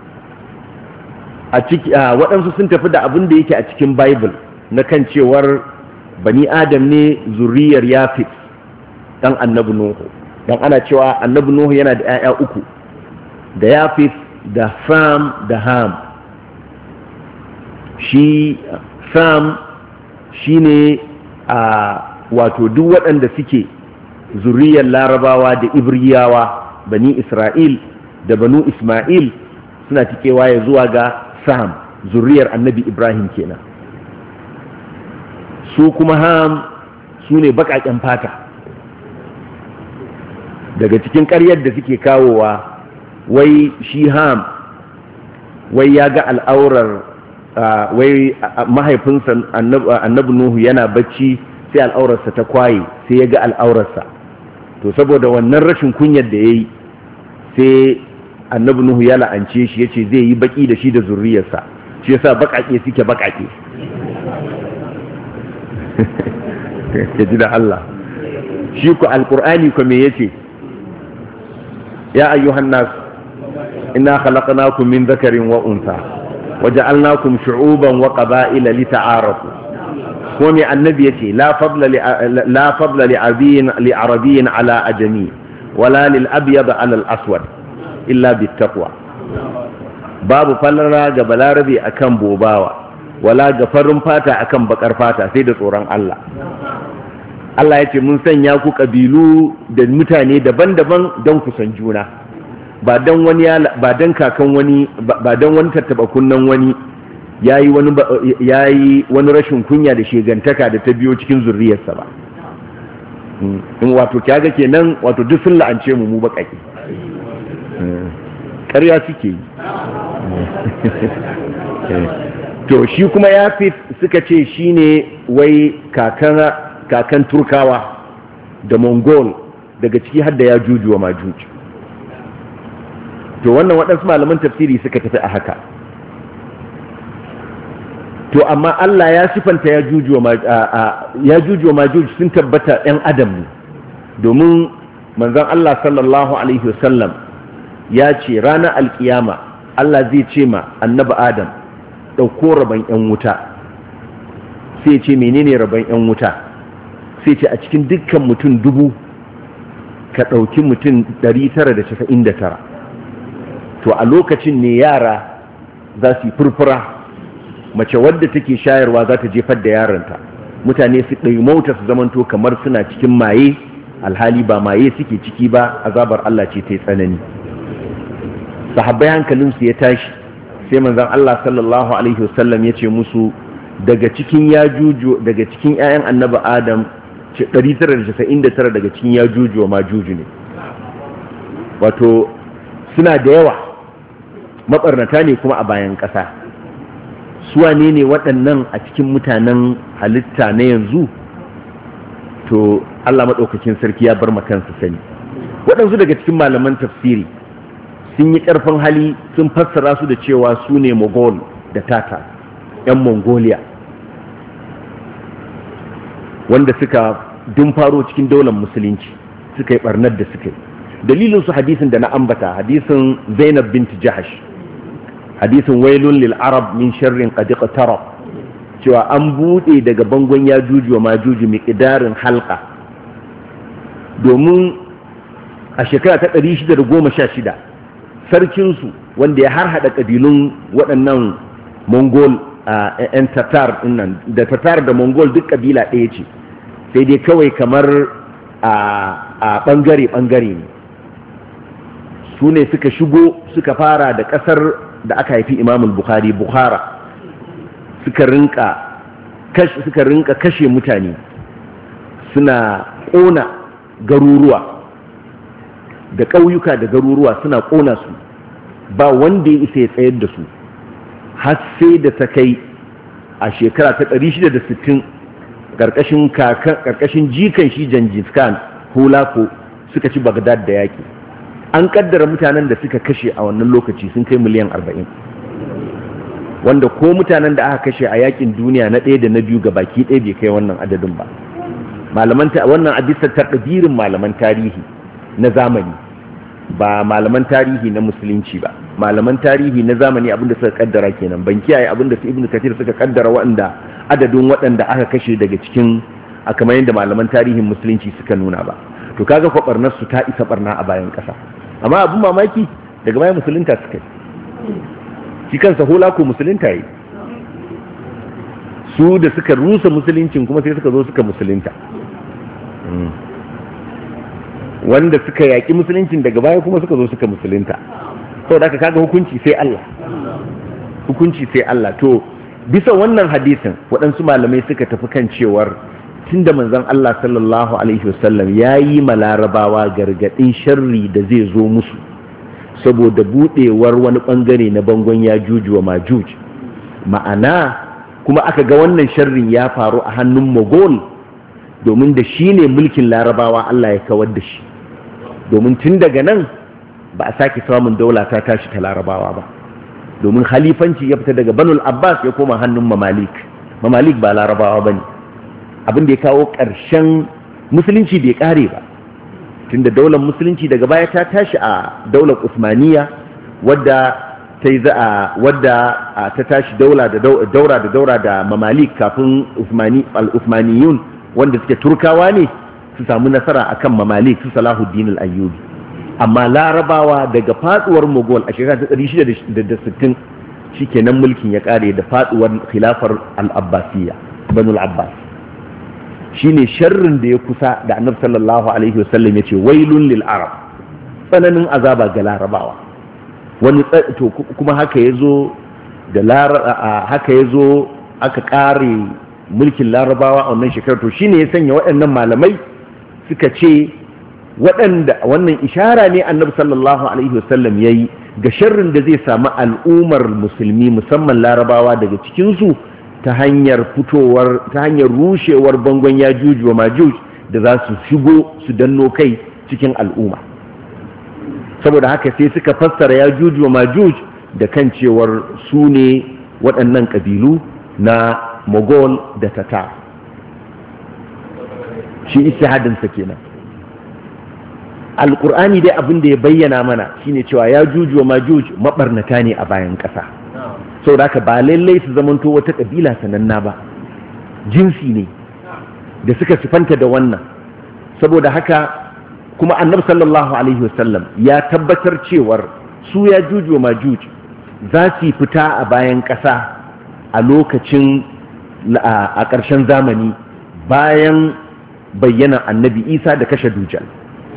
a ciki. Waɗansu sun tafi da abin da yake a cikin Bible na kan cewar bani Adam ne zuriyar Yafit ɗan annabi Nuhu, dan ana cewa annabi Nuhu yana da 'ya'ya uku, da Yafit da Sam da Ham. Shi Sam shi ne a wato duk waɗanda suke zuriyar Larabawa da Ibriyawa, bani Isra'il da banu Ismail suna tikewa ya zuwa ga Sam, zuriyar annabi Ibrahim kenan. Su kuma Ham su ne baƙaƙen fata. Daga cikin ƙaryar da suke kawowa, wai shi Ham wai ya ga al'aurar Uh, wai uh, mahaifinsa annabi Nuhu yana bacci sai al'aurarsa ta kwaye, sai ya ga al'aurarsa. To saboda wannan rashin kunyar da ya yi, sai annabi Nuhu ya la'ance shi, ya ce zai yi baki da shi da zurriyarsa, shi yasa baƙaƙe suke baƙaƙe. Ya ji da Allah. shi ku alqur'ani ko me yace ya ayyuhan nas inna khalaqnakum min dhakarin wa untha waja'alnakum shu'uban wa qaba'ila lita'arafu ko me annabi yace la fadla li la fadla li arabiyyin li arabiyyin ala ajami wala lil abyad ala al aswad illa bit taqwa babu fallara ga balarabe akan bobawa wala ga farin fata akan bakar fata sai da tsoron Allah Allah ya ce mun sanya ku kabilu da mutane daban-daban don ku san juna ba dan wani ba dan kakan wani ba dan wani tattaba kunnan wani yayi wani yayi wani rashin kunya da shegantaka da ta biyo cikin zuriyarsa ba in wato kaga kenan wato duk sun la'ance mu mu bakaki ƙarya suke yi to shi kuma Yafit suka ce shine wai kakan kakan Turkawa da Mongol daga ciki har da Yajuju wa Majuj to wannan waɗansu malaman tafsiri suka tafi a haka to amma Allah ya sifanta Yajuju wa Yajuju wa Majuj sun tabbata ɗan adam ne domin manzon Allah sallallahu alaihi wasallam ya ce ranar alkiyama Allah zai ce ma annabi Adam ɗauko rabon 'yan wuta sai ce menene rabon 'yan wuta sai ce a cikin dukkan mutum dubu ka ɗauki mutum ɗari tara da casa'in da tara to a lokacin ne yara za su yi furfura mace wadda take shayarwa za ta jefar da yaranta mutane su ɗai mauta su zamanto kamar suna cikin maye alhali ba maye suke ciki ba azabar Allah ce ta yi tsanani sahabbai hankalinsu ya tashi sai manzon Allah sallallahu alaihi wasallam ya ce musu daga cikin yajuju daga cikin ƴaƴan annabi Adam ɗari tara da casa'in da tara daga cikin yajuju wa majuju ne wato suna da yawa mabarnata ne kuma a bayan ƙasa su wane ne waɗannan a cikin mutanen halitta na yanzu to Allah maɗaukakin sarki ya bar makansa sani waɗansu daga cikin malaman tafsiri sun yi ƙarfin hali sun fassara su da cewa su ne Mogol da Tata 'yan Mongolia wanda suka dun faro cikin daular musulunci suka yi ɓarnar da suka yi dalilin su hadisin da na ambata hadisin Zainab bint Jahash hadisin wailun lil arab min sharrin qad iqtarab cewa an bude daga bangon Yajuju wa Majuju miqdarin halqa domin a shekara ta ɗari shida da goma sha shida sarkinsu wanda ya harhaɗa ƙabilun waɗannan Mongol a ‘yan Tatar nan da Tatar da Mongol duk ƙabila ɗaya ce sai dai kawai kamar a ɓangare-ɓangare ne su ne suka shigo suka fara da ƙasar da aka haifi Imamul Bukhari Bukhara suka rinka suka rinka kashe mutane suna ƙona garuruwa da ƙauyuka da garuruwa suna ƙona su ba wanda ya isa ya tsayar da su har sai da ta kai a shekara ta ɗari shida da sittin ƙarƙashin jikan shi Gengis Khan Hulako suka ci Baghdad da yaƙi an ƙaddara mutanen da suka kashe a wannan lokaci sun kai miliyan arba'in wanda ko mutanen da aka kashe a yaƙin duniya na ɗaya da na biyu ga baki ɗaya bai kai wannan adadin ba malaman wannan a bisa tarbirin malaman tarihi na zamani ba malaman tarihi na musulunci ba malaman tarihi na zamani abinda suka kaddara kenan ban kiyaye abinda su ibnu kathir suka kaddara waɗanda adadin waɗanda aka kashe daga cikin a kamar yadda malaman tarihin musulunci suka nuna ba to kaga ko barnar su ta isa barna a bayan ƙasa amma abin mamaki daga bayan musulunta suka yi shi kansa Hulako musulunta yi su da suka rusa musuluncin kuma sai suka zo suka musulunta wanda suka yaƙi musuluncin daga baya kuma suka zo suka musulunta sau da aka kaga hukunci sai Allah hukunci sai Allah to bisa wannan hadisin waɗansu malamai suka tafi kan cewar tunda manzon Allah sallallahu alaihi wasallam ya yi ma larabawa gargaɗin sharri da zai zo musu saboda buɗewar wani ɓangare na bangon Yajuj wa Majuj ma'ana kuma aka ga wannan sharrin ya faru a hannun Mogol domin da shi ne mulkin larabawa Allah ya kawar da shi domin tun daga nan ba a sake samun daula ta tashi ta larabawa ba domin halifanci ya fita daga banul abbas ya koma hannun mamalik mamalik ba larabawa ba ne abin da ya kawo ƙarshen musulunci bai kare ba, tunda daular musulunci daga baya ta tashi a daular Usmaniya wadda ta yi za'a wadda ta tashi daula da daura da daura da mamalik kafin al-Usmaniyun wanda suke turkawa ne su samu nasara akan mamalik su Salahuddin al-Ayyubi. Amma larabawa daga faduwar Mughal a shekara ta ɗari shida da sittin shikenan mulkin ya kare da faduwar khilafar al-Abbasiyya Banu al-Abbas. shine sharrin da ya kusa da Annabi sallallahu alaihi wasallam yace wailun lil arab, tsananin azaba ga larabawa. Wani to kuma haka yazo da haka yazo aka kare mulkin larabawa a wannan shekarar. To shine ya sanya waɗannan malamai suka ce waɗanda wannan ishara ne Annabi sallallahu alaihi wasallam yayi ga sharrin da zai samu al'ummar musulmi musamman larabawa daga cikin su ta hanyar fitowar ta hanyar rushewar bangon Yajuj wa Majuj da za su shigo su danno kai cikin al'umma. Saboda haka sai suka fassara Yajuj wa Majuj da kan cewar su ne waɗannan ƙabilu na Mughal da Tatar. Shi ijtihadin sa kenan. Alƙur'ani dai abin da ya bayyana mana shine cewa Yajuj wa Majuj mabarnata ne a bayan ƙasa. Sau da ba lallai su zamanto wata ƙabila sananna ba, jinsi ne da suka sifanta da wannan. Saboda haka kuma Annabi sallallahu alaihi wasallam ya tabbatar cewar su Yajuj wa Majuj za su fita a bayan ƙasa a lokacin a ƙarshen zamani bayan bayyana Annabi Isa da kashe Dujjal.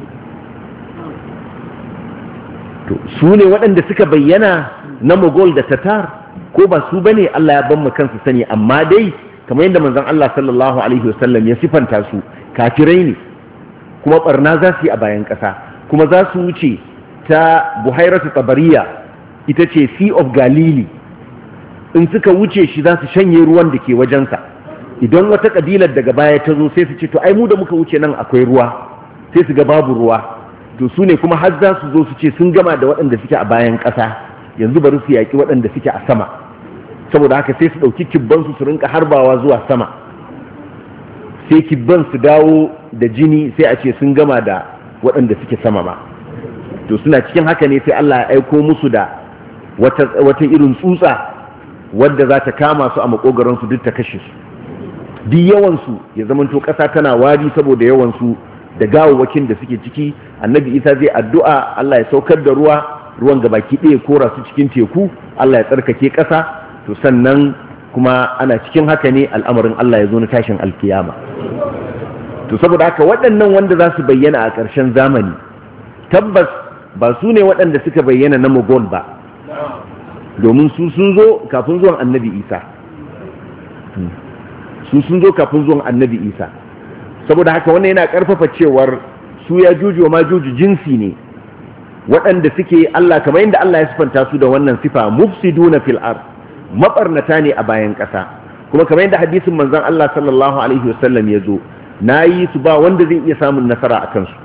To su ne waɗanda suka bayyana na Mughal da Tatar, ko ba su bane Allah ya ban mu kansu sani, amma dai kamar yadda manzon Allah sallallahu alaihi wasallam ya sifanta su kafirai ne kuma barna za su yi a bayan ƙasa, kuma za su wuce ta Buhairatu Tabariya, ita ce Sea of Galilee. In suka wuce shi za su shanye ruwan da ke wajensa. Idan wata kabilar daga baya ta zo sai su ce to ai mu da muka wuce nan akwai ruwa, sai su ga babu ruwa. To su ne kuma har za su zo su ce sun gama da waɗanda suke a bayan ƙasa, yanzu bari su yaƙi waɗanda suke a sama. Saboda haka sai su ɗauki kibbansu su rinka harbawa zuwa sama, sai kibban su dawo da jini, sai a ce sun gama da waɗanda suke sama ma. To suna cikin haka ne sai Allah ya aiko musu da wata, wata irin tsutsa wadda za ta kama su a makogaransu duk ta kashe su. Duk yawansu ya zamanto ƙasa tana wari saboda yawansu da gawawwakin da suke ciki. Annabi Isa zai addu'a Allah ya saukar da ruwa, ruwan gabaki ɗaya kora su cikin teku, Allah ya tsarkake ƙasa. To sannan kuma ana cikin haka ne al'amarin Allah ya zo na tashin alkiyama. To saboda haka waɗannan wanda za su bayyana a ƙarshen zamani tabbas ba su ne waɗanda suka bayyana na Mughal ba, domin su sun zo kafin zuwan Annabi Isa. Su sun zo kafin zuwan Annabi Isa. Saboda haka wannan yana ƙarfafa cewar su Yajuj wa Majuj jinsi ne waɗanda suke Allah kamar yadda Allah ya sifanta su da wannan sifa, mufsiduna fil ard, mabarnata ne a bayan ƙasa. Kuma kamar yadda hadisin manzon Allah sallallahu alaihi wasallam ya zo, nayi su ba wanda zai iya samun nasara a kansu.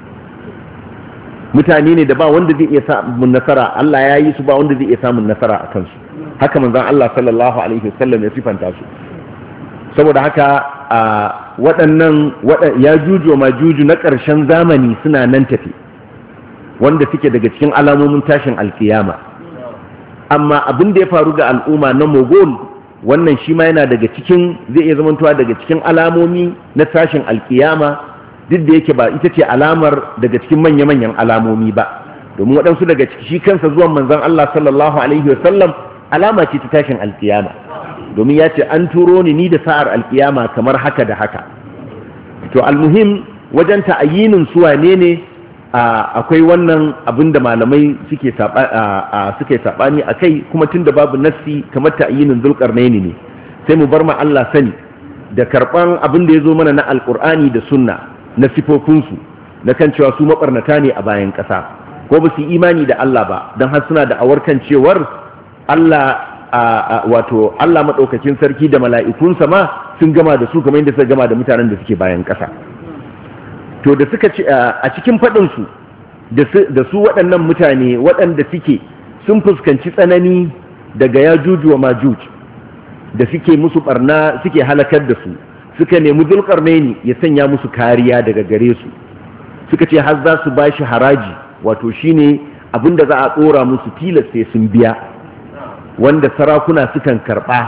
Mutane ne da ba wanda zai iya samun nasara, Allah ya yi su ba wanda zai iya samun nasara a kansu. Haka manzon Allah sallallahu alaihi wasallam ya sifanta su. Saboda haka a waɗannan Yajuj wa Majuj na ƙarshen zamani suna nan tafi, wanda suke daga cikin alamomin tashin alkiyama. Amma abin da ya faru ga al'umma na Mughal, wannan shi ma yana daga cikin, zai iya zamantowa daga cikin alamomi na tashin alkiyama, duk da yake ba ita ce alamar daga cikin manya-manyan alamomi ba, domin waɗansu daga ciki shi kansa zuwan manzon Allah sallallahu alaihi wasallam alama ce ta tashin alkiyama, domin ya ce an turo ni ni da sa'ar alkiyama kamar haka da haka. To almuhim wajen ta'ayyinin su wane ne, akwai wannan abin da malamai suke saɓani a kai, kuma tun da babu nassi kamar ta'ayyinin Zulƙarnaini ne, sai mu bar ma Allah sani da karɓan abin da ya zo mana na alƙur'ani da sunna na sifofinsu na kan cewa su maɓarnata ne a bayan ƙasa, ko ba su yi imani da Allah ba, don har suna da awarkan cewar Allah wato Allah maɗaukakin sarki da mala'ikunsa ma sun gama da su kamar yadda suka gama da mutanen da suke bayan ƙasa. To da suka ci a cikin faɗinsu da su waɗannan mutane waɗanda suke sun fuskanci tsanani daga Yajuj wa Majuj da suke musu ɓarna, suke halakar da su, suka nemi Zulqarnaini ya sanya musu kariya daga gare su, suka ce har za su bashi haraji, wato shine abinda za a tsora musu tilas sai sun biya, wanda sarakuna sukan karba,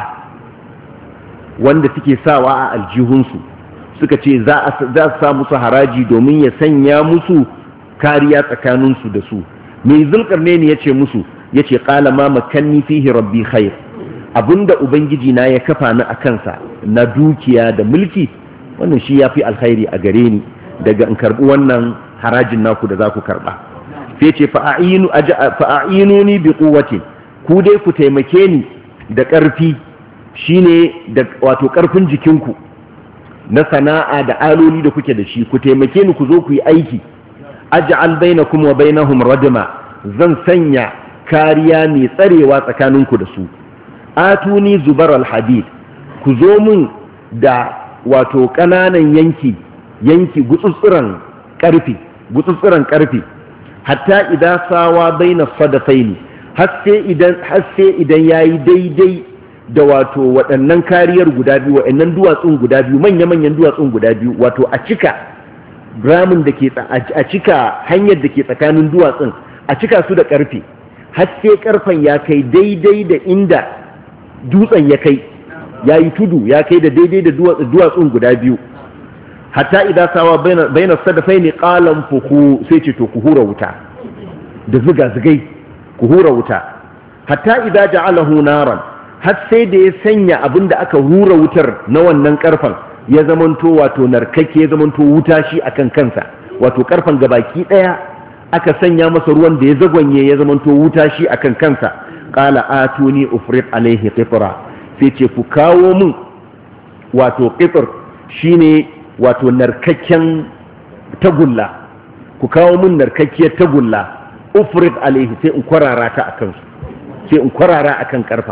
wanda suke sawa a aljihunsu. Suka ce za a sa musu haraji domin ya sanya musu kariya tsakaninsu da su. mai Zulqarnaini ya ce musu, ya ce ƙala ma makanni fihi rabbi khair, abinda ubangiji na ya kafa ni a kansa na dukiya da mulki, wannan shi ya fi alkhairi a gare ni daga in karɓi wannan harajin naku da za ku karɓa. sai ce fa'a'inuni bi quwwatin, ku dai ku taimake ni da ƙarfi, shine da wato ƙarfin jikinku na sana'a da aloli da kuke da shi, ku taimake ni ku zo ku yi aiki. aj'al bainakum wa bainahum radma, zan sanya kariya mai tsarewa tsakaninku da su. atuni zubar alhadid, ku zo mun da wato kananan yanki yanki gutsutsuran karfi gutsutsuran karfi hatta idan sawa baina sadafaini, har sai idan har sai idan yayi daidai da wato waɗannan kariyar guda biyu, waɗannan duwatsun guda biyu, manya-manyan duwatsun guda biyu, wato a cika ramin da ke a cika hanyar da ke tsakanin duwatsun, a cika su da ƙarfe, har sai ƙarfen ya kai daidai da inda dutsen ya kai, ya yi tudu ya kai da daidai da duwatsun guda biyu. hatta idan sawa baina sadafai ne ƙalan fuku, sai ce to ku hura wuta da ziga-zigai, ku hura wuta. hatta idan ja'alahu naran, har sai da ya sanya abin da aka hura wutar na wannan karfan ya zamanto wato narkake, ya zamanto wuta shi akan kansa, wato karfan gabaki daya aka sanya masa ruwan da ya zagwanye ya zamanto wuta shi akan kansa. qala atuni ufrid alaihi qitra, sai ce ku kawo mun wato qitr shine wato narkakken tagulla, ku kawo mun narkakkiyar tagulla, ufrid alaihi, sai in kwarara ta akan su, sai in kwarara akan karfa.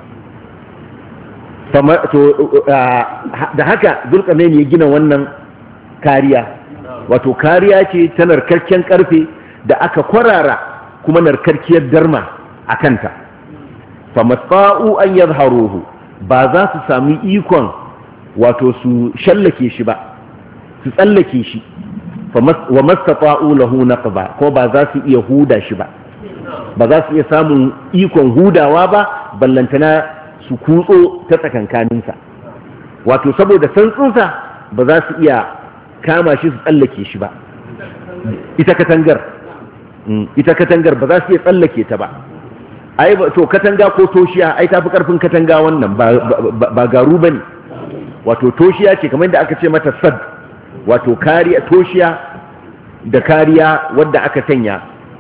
da haka Zulqarnaini ya gina wannan kariya, wato kariya ce ta narkarken karfe da aka kwarara kuma narkarkiyar darma a kanta. famasfa'u an yadharuhu, ba za su sami ikon wato su shallake shi ba, su tsallake shi. wa mastata'u lahu naqba, ko ba za su iya huda shi ba, ba za su iya samun ikon hudawa ba, ballantana su kutso ta tsakankaninsa, wato saboda santsinsa ba za su iya kama shi su tsallake shi ba. ita katangar ita katangar ba za su iya tsallake ta ba. ai to katanga ko toshiya ai tafi karfin katanga, wannan ba garu bane, wato toshiya ce kamar da aka ce mata sad, wato kariya, toshiya da kariya wadda aka sanya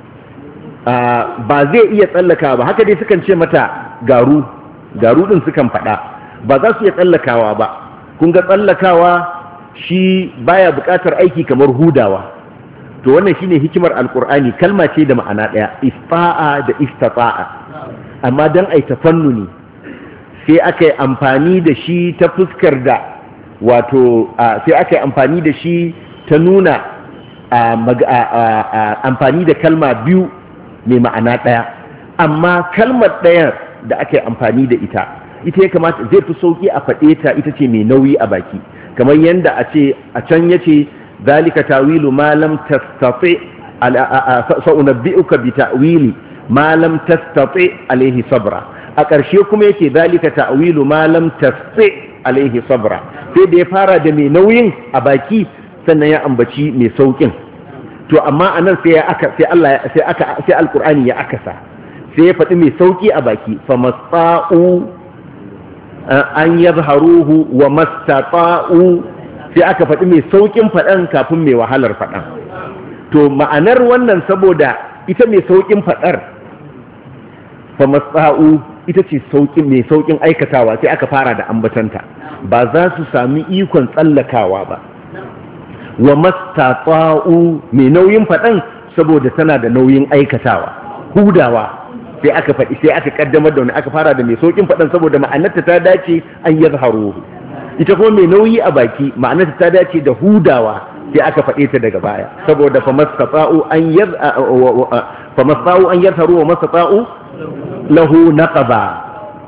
ba zai iya tsallaka ba. haka dai sukan ce mata garu garu din sukan faɗa, ba za su iya tsallakawa ba. kun ga tsallakawa shi baya buƙatar aiki kamar hudawa, to wannan shine hikimar alkur'ani, kalma ce da ma'ana ɗaya, ista'a da istata'a, amma dan ai tafannuni sai aka yi amfani da shi ta fuskar da wato sai aka yi amfani da shi ta nuna amfani da kalma biyu mai ma'ana ɗaya, amma kalmar ɗaya da aka yi amfani da ita ita ya kamata zai fi sauki a faɗe ta, ita ce mai nauyi a baki, kamar yadda a ce a can ya ce zalika tawilu ma lam tastati sa'unabbi'uka bi ta'wili ma lam tastati alaihi sabra. a ƙarshe kuma yake zalika ta'wilu ma lam tastati alaihi sabra, sai da ya fara da mai nauyin a baki sannan ya ambaci mai saukin. to amma anan sai aka sai Allah sai aka sai alqur'ani ya akasa, sai ya faɗi mai sauƙi a baki, famasta'u an yadharuhu wa mastata'u, sai aka faɗi mai sauƙin faɗan kafin mai wahalar faɗan. to ma'anar wannan saboda ita mai sauƙin faɗar famasta'u ita ce sauƙin mai sauƙin aikatawa, sai aka fara da ambatanta, ba za su sami ikon tsallakawa ba. wa mastata'u mai nauyin faɗan saboda tana da nauyin aikatawa, hudawa, sai aka faɗi sai aka kaddamar da wani, aka fara da mai saukin faɗan saboda ma'anarta ta dace an yadharuhu. ita kuma mai nauyi a baki ma'anarta ta dace da hudawa, sai aka faɗe ta daga baya saboda famastata'u an yadh famasata'u an yadharu wa mastata'u lahu naqaba.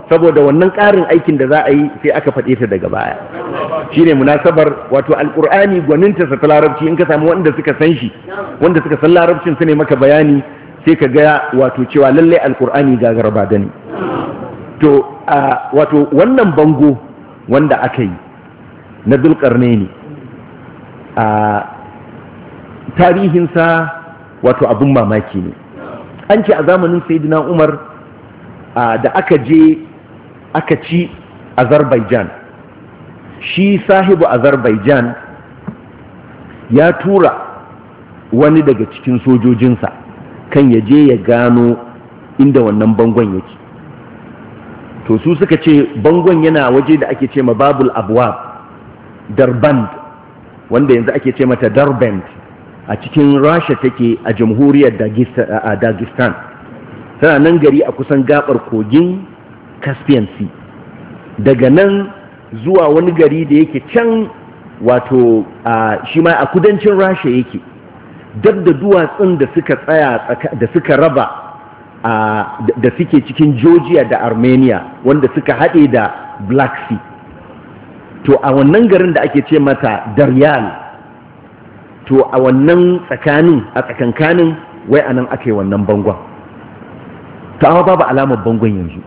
saboda wannan ƙarin aikin da za a yi sai aka faɗe ta daga baya shine munasabar wato alqur'ani gwaninta sa ta larabci in ka samu wanda suka san shi wanda suka san larabcin su ne maka bayani sai ka ga wato cewa lalle alqur'ani gagara ba dani to wato wannan bango wanda aka yi na Dhul-Qarnaini a tarihinsa wato abun mamaki ne an ce a zamanin Sayyidina Umar da aka je aka ci Azerbaijan shi sahibu Azerbaijan ya tura wani daga cikin sojojinsa kan ya je ya gano inda wannan bangon yake to su suka ce bangon yana waje da ake ce ma babul abwab Darband wanda yanzu ake ce mata Darband a cikin Rasha take a jamhuriyar Dagestan tana nan gari a kusan gabar kogin Caspian Sea daga nan zuwa wani gari da yake can wato shi ma a kudancin Rasha yake duk da duwatsun da suka tsaya da suka raba da suke cikin Georgia da Armenia wanda suka haɗe da Black Sea to a wannan garin da ake ce mata Daryal to a wannan tsakanin a tsakankanin wai anan ake wannan bangon to amma babu alamar bangon yanzu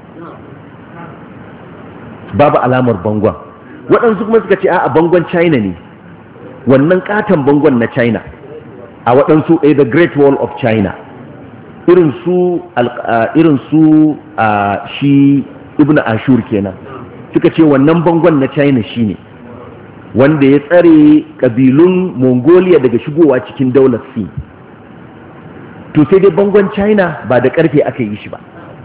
babu alamar bangon waɗansu kuma suka ce a bangon China ne wannan katon bangon na China a waɗansu a the Great Wall of China irin su irin su shi Ibn Ashur kenan suka ce wannan bangon na China shine wanda ya tsare kabilun Mongolia daga shigowa cikin daular Sin to sai dai bangon China ba da karfe aka yi shi ba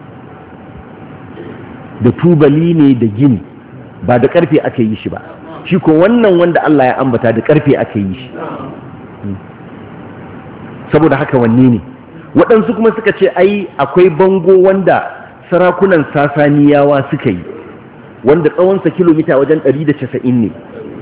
da tubali ne da gini ba da karfe aka yi shi ba shi ko wannan wanda Allah ya ambata da karfe aka yi shi saboda haka wanne ne waɗansu kuma suka ce ai akwai bango wanda sarakunan Sasaniyawa suka yi wanda tsawonsa kilomita wajen ɗari da casa'in ne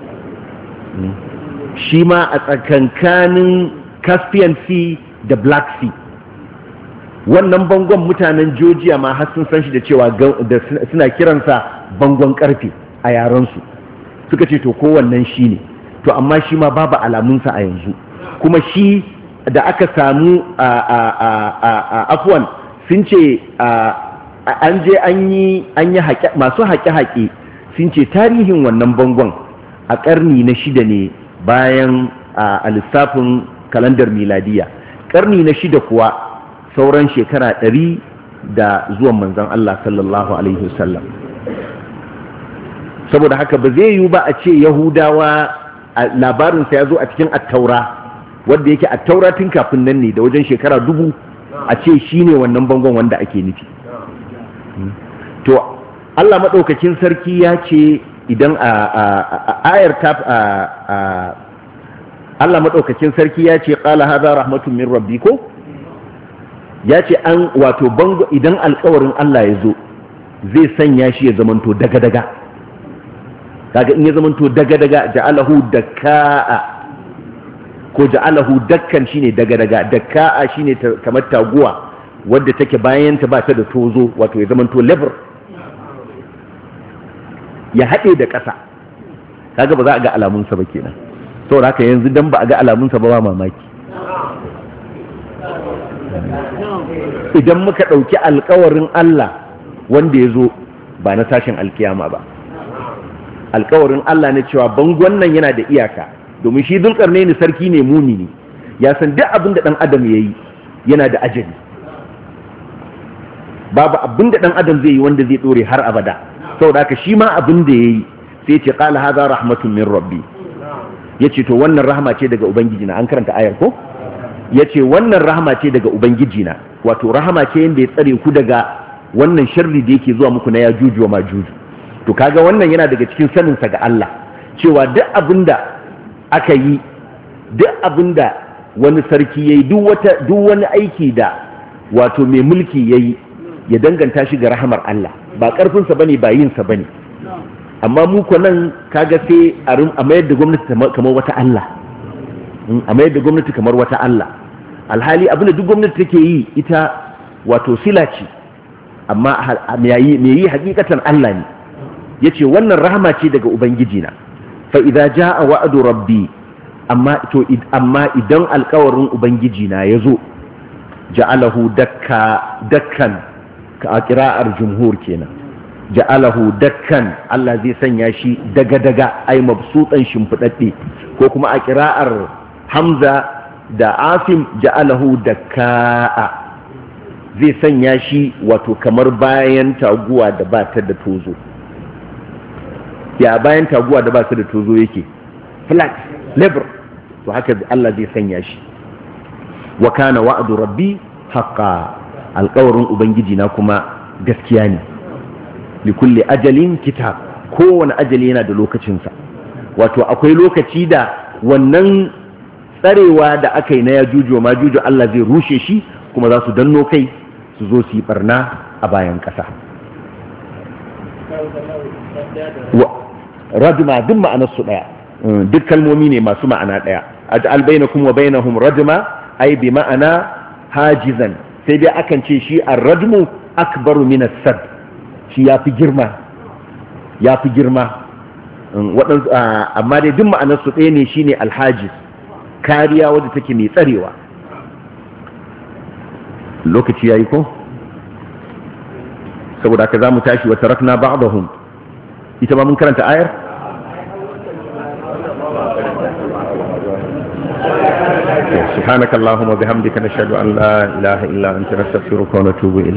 shi ma a tsakankanin Caspian Sea da Black Sea wannan bangon mutanen Georgia ma har sun san shi da cewa suna kiransa bangon karfe a yarensu suka ce to kowannan shi ne to amma shi ma babu alamunsa a yanzu kuma shi da aka samu a afwan sun ce an je an yi masu haƙe-haƙe sun ce tarihin wannan bangon a ƙarni na shida ne bayan a lissafin kalandar miladiya ƙarni na shida kuwa sauran shekara ɗari da zuwan manzon Allah sallallahu alaihi wasallam saboda haka ba zai yiwu ba a ce yahudawa labarinsa ya zo a cikin attaura wadda yake attaura tun kafin nan ne da wajen shekara dubu a ce shi ne wannan bangon wanda ake nufi to Allah maɗaukakin sarki ya ce idan a ayar ta Allah maɗaukakin sarki ya ce ƙala haza rahmatun min rabbi ko ya ce an wato bango idan alƙawarin Allah ya zo zai sanya shi ya zamanto daga-daga kaga in ya zamanto daga-daga ja'alahu dakka'a ko ja'alahu dakkan shine daga-daga dakka'a shine kamar taguwa wadda take bayan ta ba ta da tozo wato ya zamanto lever ya haɗe da ƙasa kaga ba za a ga alamunsa ba kenan saboda haka yanzu dan ba a ga alamunsa ba ba mamaki idan muka ɗauki alkawarin Allah wanda ya zo ba na tashin alkiyama ba alkawarin Allah na cewa bangon nan yana da iyaka domin shi Dhul-Qarnaini sarki ne mumini ya san duk abin da ɗan adam ya yi yana da ajali babu abin da ɗan adam zai yi wanda zai ɗore har abada saboda haka shi ma abin da ya yi sai ce qala hadha rahmatun min rabbi yace to wannan rahama ce daga ubangiji na an karanta ayar ko yace wannan rahama ce daga ubangiji na wato rahama ce yanda ya tsare ku daga wannan sharri da yake zuwa muku na yajuju wa majuju to kaga wannan yana daga cikin sanin sa ga Allah cewa duk abinda aka yi duk abinda wani sarki yayi duk wata duk wani aiki da wato mai mulki yayi ya danganta shi ga rahamar Allah ba karfin sa bane ba yin sa bane amma mu ko nan kaga sai a mayar da gwamnati kamar wata Allah a mayar da gwamnati kamar wata Allah alhali abinda duk gwamnati take yi ita wato sila ce amma me yi hakikatan Allah ne yace wannan rahama ce daga ubangiji na fa idza jaa wa'du rabbi amma to amma idan alƙawarin ubangiji na yazo ja'alahu dakka dakkan ka qira'ar jumhur kenan ja'alahu dakkan Allah zai sanya shi daga daga ai mabsutan shimfidadde ko kuma a qira'ar hamza da asim ja'alahu dakka'a zai sanya shi wato kamar bayan taguwa da ba ta da tozo ya bayan taguwa da ba ta da tozo yake flat lever to haka Allah zai sanya shi wa kana wa'du rabbi haqqan alƙawarin ubangiji na kuma gaskiya ne li kulli ajalin kitab kowane ajali yana da lokacinsa wato akwai lokaci da wannan tsarewa da aka yi na yajuju ma juju Allah zai rushe shi kuma za su danno kai su zo su yi barna a bayan ƙasa rajma duk ma'anarsu ɗaya duk kalmomi ne masu ma'ana ɗaya aj'al bainakum wa bainahum rajma ai bi ma'ana hajizan sai dai akan ce shi ar-rajmu akbaru min as-sad shi yafi girma yafi girma waɗansu amma dai duk ma'anarsu ɗaya ne shine alhajiz kariya wadda take mai tsarewa lokaci yayi ko saboda haka zamu tashi wa tarakna ba'dahum ita ma mun karanta ayar subhanakallahumma bihamdika nashhadu an la ilaha illa anta nastaghfiruka wa natubu ilayk